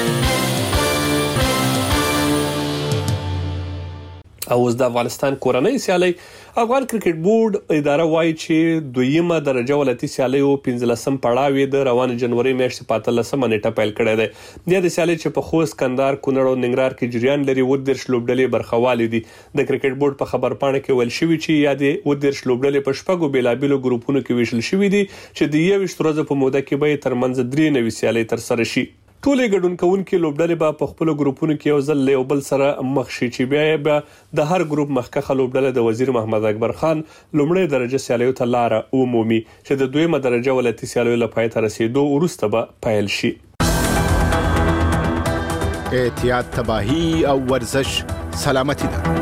او اوس د افغانستان کورنۍ سیالي افغان کرکټ بورډ اداره وایي چې دویمه درجه ولایتي سیالي او پنځلسم پړاو د روان جنوري میاشتې په اتلسمه نیټه پیل کړی دی. د سیالي چې په خوست، کندهار، کونړ او ننګرهار کې جریان لري و درش لوبډلې برخوالې دي. د کرکټ بورډ په خبرپاڼه کې ویل شوی چې یادې و درش لوبډلې په شپږو بیلابیلو ګروپونو کې ویشل شوی دي چې د یویشت ورځې په موده کې به ترمنځ درې نوي سیالي تر سره شي. ټولې ګډون کوونکي لوبډلې به په خپل ګروپونو کې یو ځل له بل سره مخ شي چې بیا به د هر ګروپ مخکخه لوبډله د وزیر محمد اکبر خان لومړی درجه سیالیو ته لار عمومي چې د دویمه درجه ولایتي سیالیو لپاره تر رسیدو وروسته به پیل شي. احتیاط تباهی او ورزش سلامتی ده.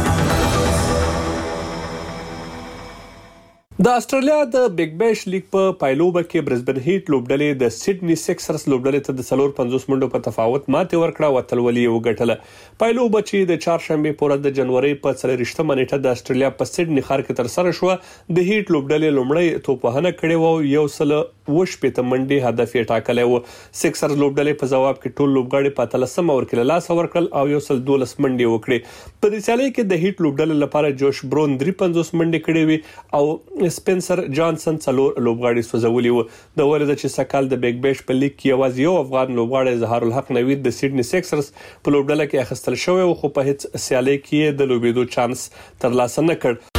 د استرالیا د بیگ بیش لیگ په پایلوبه کې برزبن هیټ لوبډلې د سیډنی سکسرز لوبډلې ته د څلور پنځوس منډو په تفاوت ماتې ورکړه او اتلولي یې وګټله. پایلوبه چې د چهارشنبه په ورځ د جنوري په څلرویشتمه نیټه د استرالیا په سیډنی ښار کې تر سره شو. د هیټ لوبډلې لومړی توپوهنه کړې و، یو سل وشپېته منډې هدف یې ټاکلی و. سکسرز لوبډلې په جواب کې ټول لوبغاړي په اتلسمه ور کې له لاسه ورکړل او یو سل دولس منډې وکړې. په دې سیالۍ کې د هیټ لوبډلې لپاره جوش برون درې پنځوس منډې کړې وي او سپنسر جانسن څلور لوبغاړي سوځولي وو. د ورځ چې سکهال د بیگ بیش په لیګ کې یوازې یو افغان لوبغاړی ظهار الحق نوید د سیډنی سکسرز په لوبډله کې اخیستل شوی، خو په هیڅ سیالۍ کې د لوبېدو چانس ترلاسه نه کړ.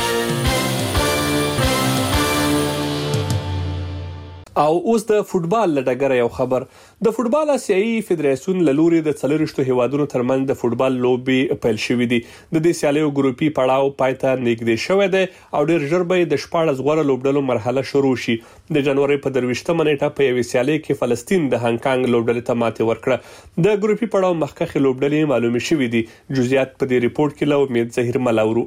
او اوس د فوتبال لډګره یو خبر. د فوتبال آسیایي فدراسیون له لوري د څلورشتو هیوادونو ترمنځ د فوتبال لوبي پیل شوې دي. د دې سیالیو ګروپي پړاو پای ته نږدې شوی دی او ډېر ژر به د شپاړس غوره لوبډلو مرحله شروع شي. د جنوري په درویشتمه نیټه په یوې سیالۍ کې فلسطین د هانګ کانګ لوبډلې ته ماتې ورکړه. د ګروپي پړاو مخکښ لوبډلې معلومې شوې دي. جزئیات په دې ریپورت کې له امید ظهیر ملاورو.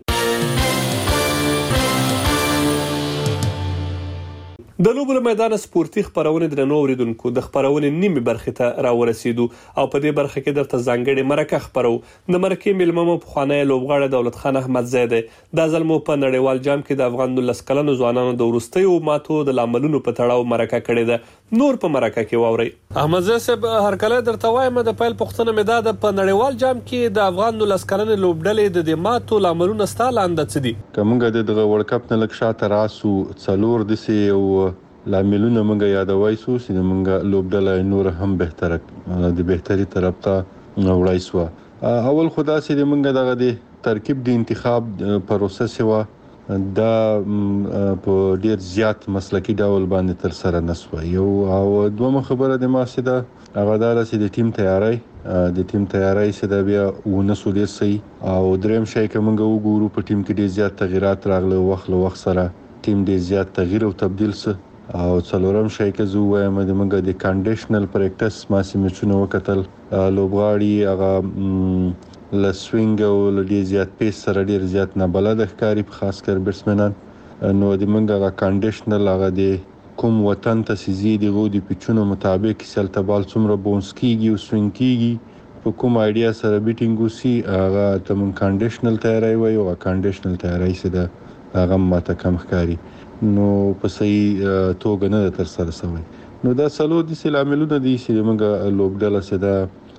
د لوبو میدان سپورتي خبرونه درنو اوریدونکو د خبرونه نیمه برخه ته راورسېدو او په دې برخه کې درته ځانګړي مرکه خبرو. د مرکه ملممو په خوانی لوبغاړی دولت خان احمد زیده د ظلمو په نړیوال جام کې د افغان نولس کلنو ځوانانو د ورستیو ماتو د لاملونو په تړاو مرکه کړې ده. نور په مرکه کې واوري. احمد زیده صاحب هر کله درته وایم د پیل پښتنه مداد په نړیوال جام کې د افغان نولس کلنو لوبډلې د ماتو لاملونو ستالاند څه دي؟ کومګه د ورلد کپ نه لک شاته راسو څلور د سی او لاملونه موږ یادوي سو چې موږ لوبډله نور هم بهتره د بهتري طرف ته وړای سو. اول خدا سي موږ دغه د ترکیب د انتخاب پروسس و دا په ډیر زیات مسلکی ډول باندې تر سره نسو. یو او دوه خبره د ماسه ده هغه دا چې د ټیم تیاری د ټیم تیاری چې دا بیا ونسو ډیر سي او دریم شي کومه وګورو په ټیم کې ډیر زیات تغیرات راغله وخت له وخت سره ټیم ډیر زیات تغییر او تبديل سه او څلورم شي کې زو وایم د موږ د کنډیشنل پریکټس ما سیمچونه وکتل لوبغاړي هغه ل سوینګ او ل ډیر زیات پیس سره ډیر زیات نه بلد ښکاری په خاص کر بیټسمنان نو د موږ هغه کنډیشنل هغه د کوم وطن ته سيزي دی غو د پچونو مطابق سلته بال څومره بونس کیږي او سوینګ کیږي په کوم ایډیا سره بیټینګ وسی هغه ته موږ کنډیشنل تیاری وایو او کنډیشنل تیاری سره هغه ماته کم ښکاری نو په صحیح توګه نه تر سره شوی. نو دا سلو د سلاملونه دي چې موږ لوبډله سره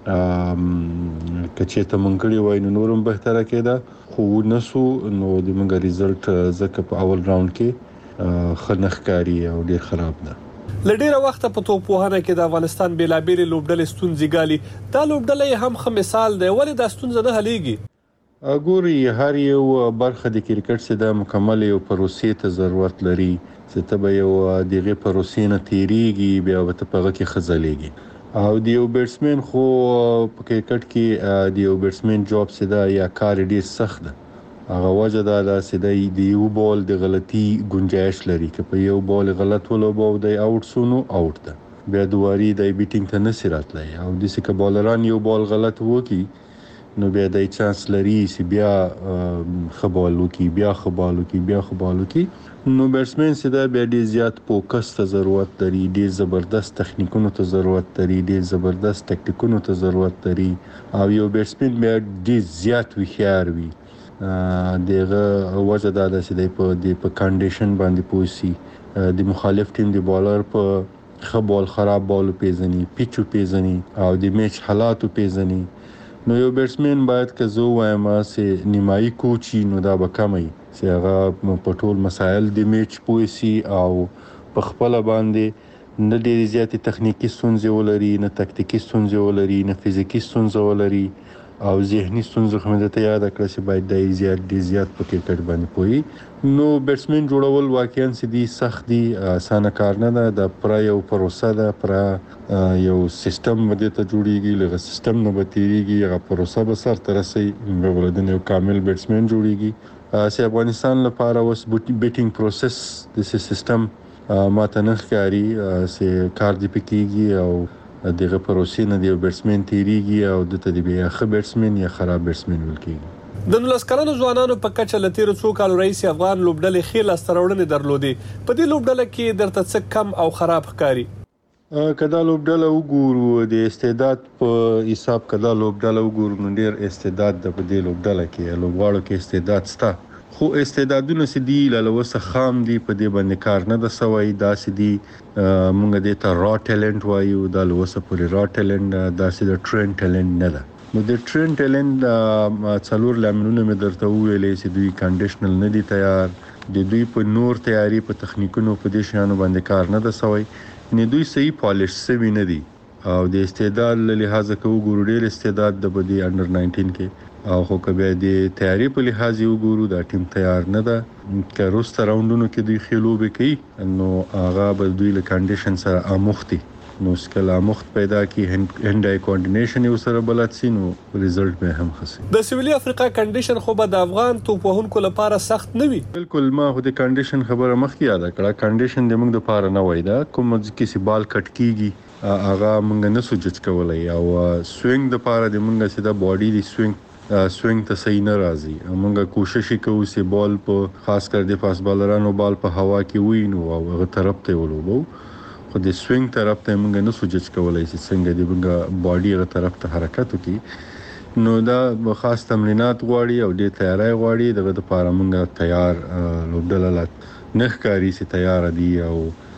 کچې ته مونږ کړی وای نو نورم بهتره کېده خو نسو نو د موږ ریزلټ زکه په اول راوند کې خنخکاری او ډیر خراب ده. لډیره وخت په توپوهنه کې د افغانستان بیلابېل لوبډلې ستونزې ګالي. دا لوبډلې هم خه مثال دی ولې دا ستونزه نه حلېږي؟ ګوري هر یو برخه د کرکټ څخه د مکمل یو پروسې ته ضرورت لري چې ته به یو دغه پروسې نه تیریږي بیا به ته په کې خزلېږي او د یو بیټسمن خو په کرکټ کې د یو بیټسمن جاب څه دا یا کار ډیر سخت ده. هغه وجه دا ده چې د یو بال د غلطي گنجائش لري که په یو بال غلط ولوبو د اوټ سونو اوټ ده بیا دواري د بیټینګ ته نسرات لای او د سکه بالران یو بال غلط وکي نو بیا د چانس لري چې بیا خبالو کی بیا خبالو کی بیا خبالو کی نو بیټسمن سي دا بیا ډیر زیات فوکس ته ضرورت لري ډیر زبردست تخنیکونو ته ضرورت لري ډیر زبردست ټاکټیکونو ته ضرورت لري او یو بیټسمن بیا ډیر زیات وخیار وي دغه وجه دا ده چې په د په کنډیشن باندې پوسی د مخالف ټیم د بالر په خبال خراب بال پیژني پیچو پیژني او د میچ حالاتو پیژني. نو یو بیټسمن باید که زه وایم چې نیمایي کوچي نو دا به کمي چې هغه په ټول مسایل د میچ پوسی او په خپل باندې نه ډېر زیاتې تخنیکی ستونزې ولري نه تکتیکی ستونزې ولري نه فزیکی ستونزې ولري او ذهني ستونزې هم د ته یاد کړئ چې باید د زیات ډېر زیات په کرکټ باندې پوي. نو بیټسمن جوړول واقعا سدي سخت دي اسانه کار نه ده د پر یو پروسه ده پر یو سیستم باندې ته جوړیږي لږه سیستم نه بتیږي هغه پروسه به سر تر رسي ولودنه یو کامل بیټسمن جوړیږي. چې افغانستان لپاره اوس بیټینګ پروسس د سیستم ماته نه ښکاري چې کار دی پکېږي او دغه پروسې نه دی بیټسمن تیریږي او د تدبیر ښه بیټسمن یا خراب بیټسمن ول کېږي. د نولس کلنو ځوانانو په کچه له تیرو څو کالو راهیسې افغان لوبډلې ښې لاسته راوړنې درلودې. په دې لوبډله کې درته څه کم او خراب ښکاري؟ کدا لوبډله وګورو د استعداد په حساب کدا لوبډله وګورو نو ډېر استعداد د په دې لوبډله کې لوبغاړو کې استعداد شته، خو استعدادونه چې دي له وسه خام دي په دې باندې کار نه د سوي داسې دي. مونږ دې ته را ټیلنت وایو، د لوسه پورې را ټیلنت داسې د ټرین ټیلنت نه ده. نو د ټرین ټیلنت څلور لاملونه مې درته ویلې چې دوی کنډیشنل نه دي تیار، د دوی په نور تیاری په تخنیکونو په دې شیانو باندې کار نه د سوي، نه دوی صحیح پالیش سوي نه دي. او د استعداد له لحاظ کې وګورو ډېر استعداد د بدی انډر ناینټین کې، او خو کبه د تیاری په لحاظ وګورو دا ټیم تیار نه ده. که روسته راوندونو کې دوی خېلوبه کوي نو هغه به دوی له کنډیشن سره اموختي، نو سکلا مخت پیدا کی هند آی کوارډینیشن یو سره بلد سي نو ریزلټ به هم خسي. د سویلي افریقا کنډیشن خو به د افغان توپ وهونکو لپاره سخت نه وي. بالکل، ما خو د کنډیشن خبره مخکې یاد کړه. کنډیشن د موږ لپاره نه وای دا کوم چې سي بال کټ کیږي هغه موږ نه سوچ کولای، او سوینګ د لپاره د موږ سي دا باډي دی سوینګ سوینګ ته صحیح نه راځي. موږ کوشش کوو چې بال په خاص کر د فاست بالرانو بال په هوا کې وینو او هغه طرف ته ولوبو، خو د سوینګ طرف ته موږ نه سوچ کولای چې څنګه د موږ باډي هغه طرف ته حرکت وکړي. نو دا خاص تمرینات غواړي او د تیاری غواړي. دغه لپاره موږ تیار لوبډله نه ښکاري چې تیار دي او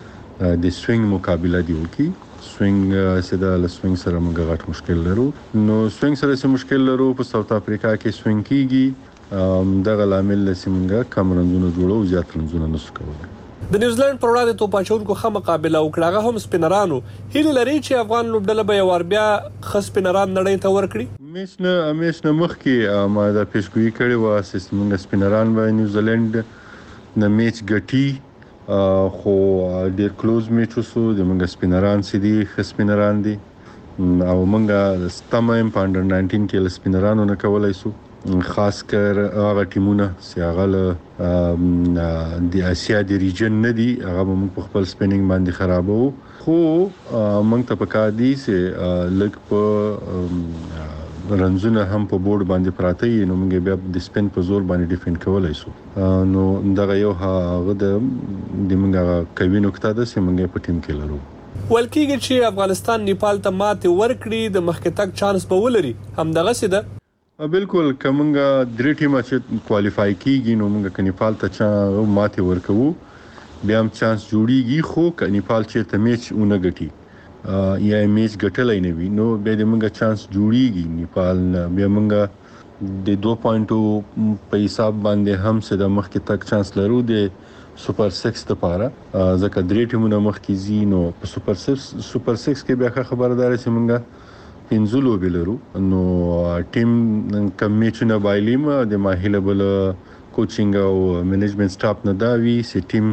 د سوینګ مقابله دی وکړي. سوینګ سره له سوینګ سره موږ غټ مشکل لرو. نو سوینګ سره سره مشکل لرو. په ساوث افریقا کې سوینګ کیږي، دغه لامل لسی موږ کم رنزونه جوړو، زیات رنزونه نشو کولای. د نیوزیلند پر وړاندې توپ اچونکو ښه مقابله وکړه، هغه هم سپینرانو. هیله لري چې افغان لوبډله به یو وار بیا ښه سپینران نړۍ ته ورکړي. میچ نه میچ نه مخکې ما دا پیشګویي کړې وه چې موږ سپینران به نیوزیلند نه میچ ګټي، خو ډېر کلوز میچ وسو. د موږ سپینران چې دي ښه سپینران دي او موږ ستمه یم په انډر ناینټین کې له سپینرانو نه کولی سو، خاص کر هغه ټیمونه چې هغه له د اسیا د ریجن نه دي، هغه موږ په خپل سپینینګ باندې خرابو. خو موږ ته پکار دي چې لږ په رنزونه هم په بورډ باندې پراته وي، نو موږ بیا د سپین په زور باندې ډیفند کولای شو. نو دغه یو هغه د موږ کوي نقطه ده چې موږ په ټیم کې لرو. ول کېږي چې افغانستان نیپال ته ماتې ورکړي، د مخکې تګ چانس به ولري. همدغسې ده. بالکل، کومه درې ټیمه چې کوالیفای کیږي نو موږ ک نیپال ته چا ماتې ورکوو، بیا هم چانس جوړیږي. خو ک نیپال چې ته میچ ونه ګټي یا میچ ګټلای نه وي نو بیا د موږ چانس جوړیږي. نیپال بیا موږ د دوه پوینټو په حساب باندې هم څه د مخکې تک چانس لرو د سوپر سکس لپاره، ځکه درې ټیمونه مخکې زی. نو په سوپر سکس سوپر سکس کې بیا خبردار چې موږ پنځه لوبې لرو. نو ټیم کم میچونه بایلیم د ماهله بل کوچینګ او منیجمنت سټاف نه دا وی چې ټیم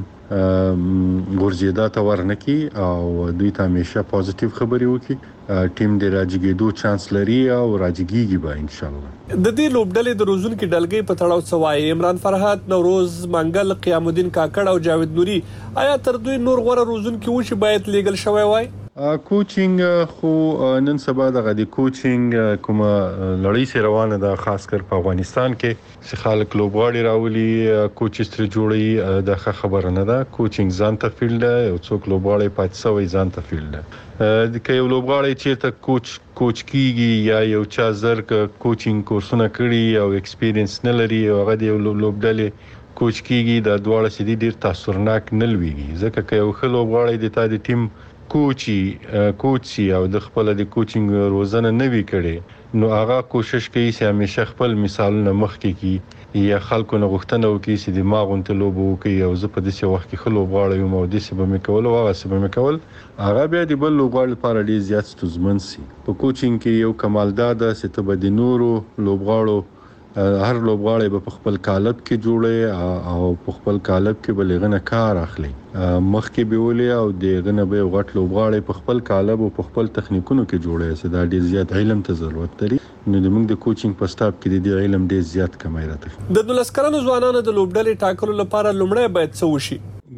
ورزیدا ته ورنکي او دوی ته همیشه پوزټیو خبرې وکړي. ټیم د راځګېدو چانس لري او راځګيږي به ان شاء الله. د دې لوبډلې د روزونکو ډلګۍ په تړاو سوای عمران فرحات، نوروز منګل، قیام الدین کاکړ او جاوید نوري، آیا تر دوی نور غوړه روزونکو و چې باید لیګل شوی وای؟ کوچینګ خو نن سبا دغه د کوچینګ کومه لړۍ سره روانه ده، خاص کر په افغانستان کې چې خلک لوبغاړي راولي کوچ ستر جوړي، د خبره نه ده. کوچینګ ځان ته فیلډ ده، یو څوک لوبغاړي پاتې سوی ځان ته فیلډ ده. د کې یو لوبغاړي چې ته کوچ کوچ کیږي یا یو چا زر کوچینګ کورسونه کړی او ایکسپیرینس نه لري او هغه د لوبډلې کوچ کیږي، د دواړه سدي ډیر تاثرناک نه لويږي. ځکه چې یو خل لوبغاړي د تا د ټیم کوچي کوچي او د خپل د کوچینګ روزنه نه وی کړي نو هغه کوشش کوي چې همیشه خپل مثالونه مخکې کی یا خلکو نه غوښتنه وکړي چې د ماغون ته لوبو کوي او زه په دې وخت کې خلک غواړم یو مو د څه به مې کول او هغه څه به مې کول، هغه بیا د بل لوبغاړي لپاره ډیر زیات ستونزمن سي. په کوچینګ کې یو کمال دا ده چې ته به د نورو لوبغاړو هر لوبغاړی به په خپل کالب کې جوړي او په خپل کالب کې به لغنه کار اخلي، مخکې به ولې او دغه به غټ لوبغاړی په خپل کالب او په خپل تخنیکونو کې جوړي چې دا ډیر زیات علم ته ضرورت لري. نو د موږ د کوچینګ په سټاپ کې د علم ډیر زیات کمای راته. د نولس کلنو ځوانانو د لوبډلې ټاکلو لپاره لومړی باید څه وشي؟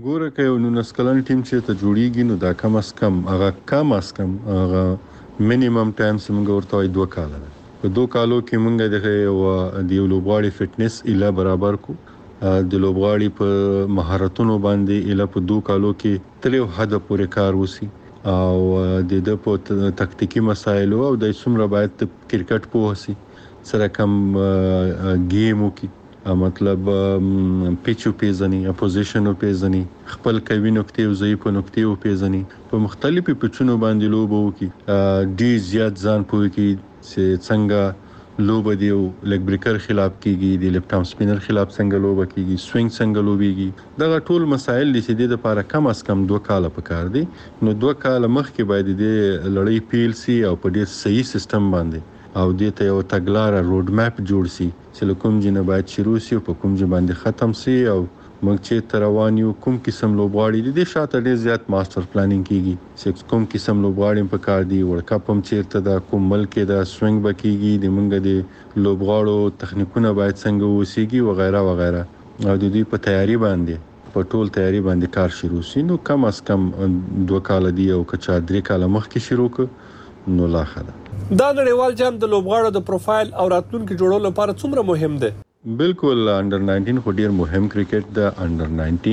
ګوره که یو نولس کلن ټیم چې ته جوړیږي نو دا کم از کم هغه کم از کم هغه مینیمم ټایم چې موږ ورته وایو دوه کاله ده. په دوه کالو کې موږ د یو د یو لوبغاړي فټنس اله برابر کو، د لوبغاړي په مهارتونو باندې اله په دوه کالو کې تر یو حد پورې کار وسی او د د په تکتیکی مسایلو او د څومره باید کرکټ په وسی سره کم گیم وکي، مطلب پیچو پیژني، اپوزیشن پیژني، خپل کوي نقطې او ضعیف نقطې پیژني، په مختلفو پیچونو باندې لوب وکي، ډي زیات ځان پوي کی چې څنګه لوب دی او لیګ بریکر خلاف کیږي، دی لیفټ ارم سپینر خلاف څنګه لوب کیږي، سوینګ څنګه لوبيږي. دا ټول مسایل چې د لپاره کم از کم دوه کاله پکار دي. نو دوه کاله مخکې باید د لړۍ پیل سي او په ډیر صحیح سیستم باندې او د ته یو تګلار روډ میپ جوړ سي چې کوم جنه باید شروع سي او په کوم ځای باندې ختم سي او موږ چې تروان یو کوم قسم لوبغاړي د شاته ډیر زیات ماستر پلانینګ کیږي چې کوم قسم لوبغاړي په کار دي، ورلد کپ هم چیرته دا کوم ملک دا سوینګ بکیږي، د موږ د لوبغاړو تخنیکونه باید څنګه وسیږي و غیره و غیره او د دې په تیاری باندې په ټول تیاری باندې کار شروع سي. نو کم از کم دوه کال دی او کچا درې کال مخکې شروع ک نو لا خدا. دا نړیوال جام د لوبغاړو د پروفایل او راتلونکو جوړولو لپاره څومره مهم دی؟ بالکل انډر ناینټین خو ډیر مهم کرکټ د انډر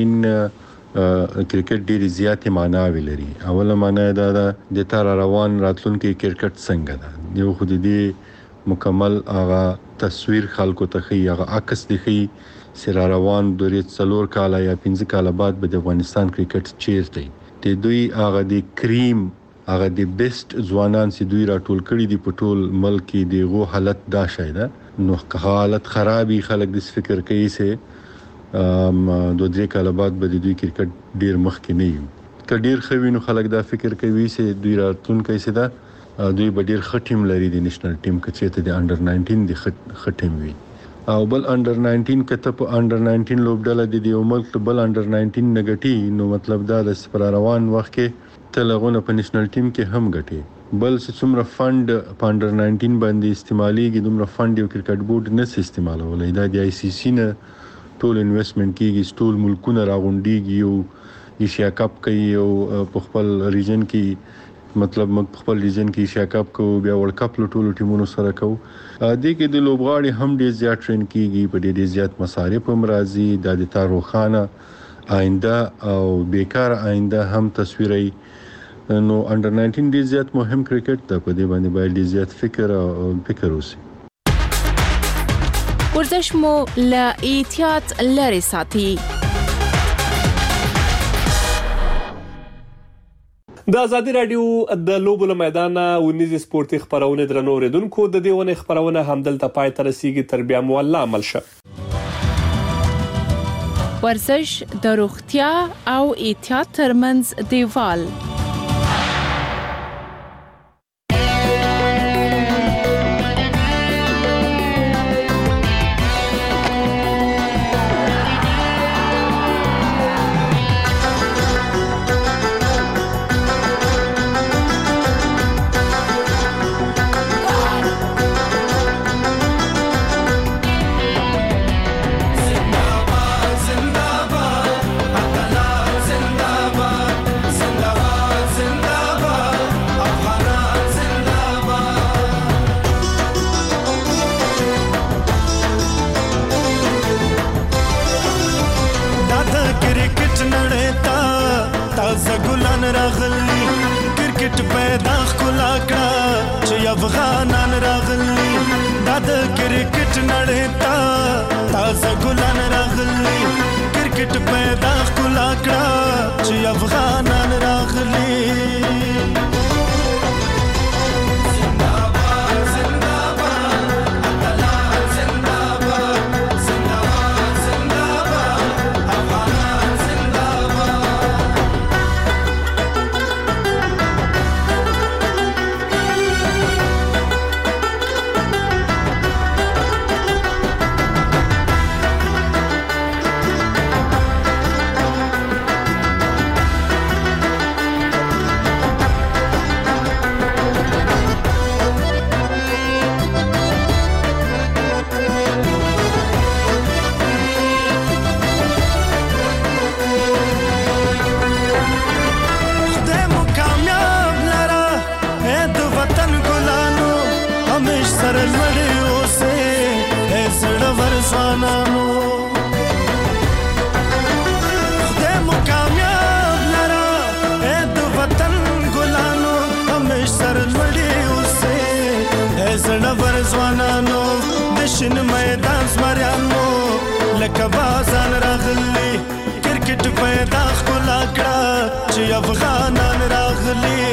ناینټین کرکټ ډیر زیاتې معنی لري. اوله معنی دا ده د تر روان راتلونکو کرکټ څنګه ده، یو خو دې مکمل هغه تصویر خلکو ته خي، هغه عکس دی خي سره روان دورې څلور کاله یا پنځه کاله بعد به د افغانستان کرکټ چیرته دی، دوی هغه د کریم هغه د بیسټ ځوانان چې دوی راټول کړي دي په ټول ملک کې دیغه حالت دا شای ده. نو حالت خرابي خلک د فکر کوي چې ام دوه درې کال بعد به دوی کرکټ ډیر مخکې نه وي. ک ډیر خوي نو خلک دا فکر کوي چې دوی راتلونکي څه ده، دوی به ډیر خټیم لري د نېشنل ټیم کې چې د انډر ناینټین د خټیم وي او بل انډر ناینټین کته په انډر ناینټین لوبډله د یو ملک بل انډر ناینټین نګټي، نو مطلب دا د سپر روان وخت کې تلغونه په نېشنل ټیم کې هم ګټي. بل څومره فند په انډر ناینټین باندې استعماليږي دومره فند یو کرکټ بورډ نه استعمالولای. دا د آی سی سی نه ټول انویسټمنټ کیږي، ټول ملکونه راغونډيږي او ایشیا کپ کوي او په خپل ریجن کې مطلب موږ خپل ریجن کې ایشیا کپ کوو، بیا ورلد کپ له ټولو ټیمونو سره کوو. د کې د لوبغاړي هم ډیر زیات ټرین کیږي، په ډیر زیات مصارف هم راځي. د د تاروخانه آینده او بیکار آینده هم تصویري. نو انډر ناینټین ډیر زیات مهم کرکټ ته په دې باندې باید ډیر زیات فکر او فکر وسی. ورزش مو له احتیاط لري ساتي. د ازادي رادیو د لوبو له میدان ونیز سپورتي خبرونه درنو اوریدونکو د دې ونه خبرونه همدلته پای ته رسیدي. تر بیا مو الله عمل شه. ورزش د روغتیا او احتیاط ترمنځ دیوال. افغانان راغلي دا د کرکټ نړۍ ته تازه ګلان راغلي کرکټ پیدا کلا کړه چې افغانان راغلي ځوانانو خدای مو کامیاب لره اے د وطن ګلانو همیش سرلوړي اوسئ اے زړور ځوانانو د شین میدان زمریانو لکه بازان راغلي کرکټ پیدا ښکلا کړه چې افغانان راغلي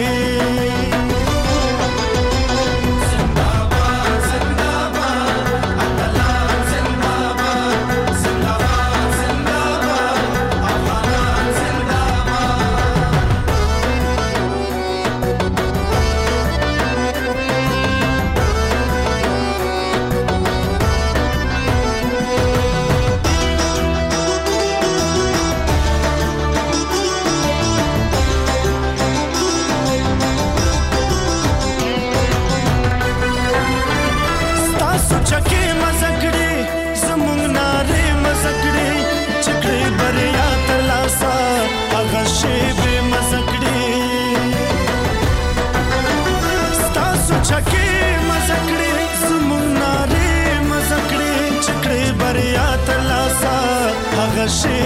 she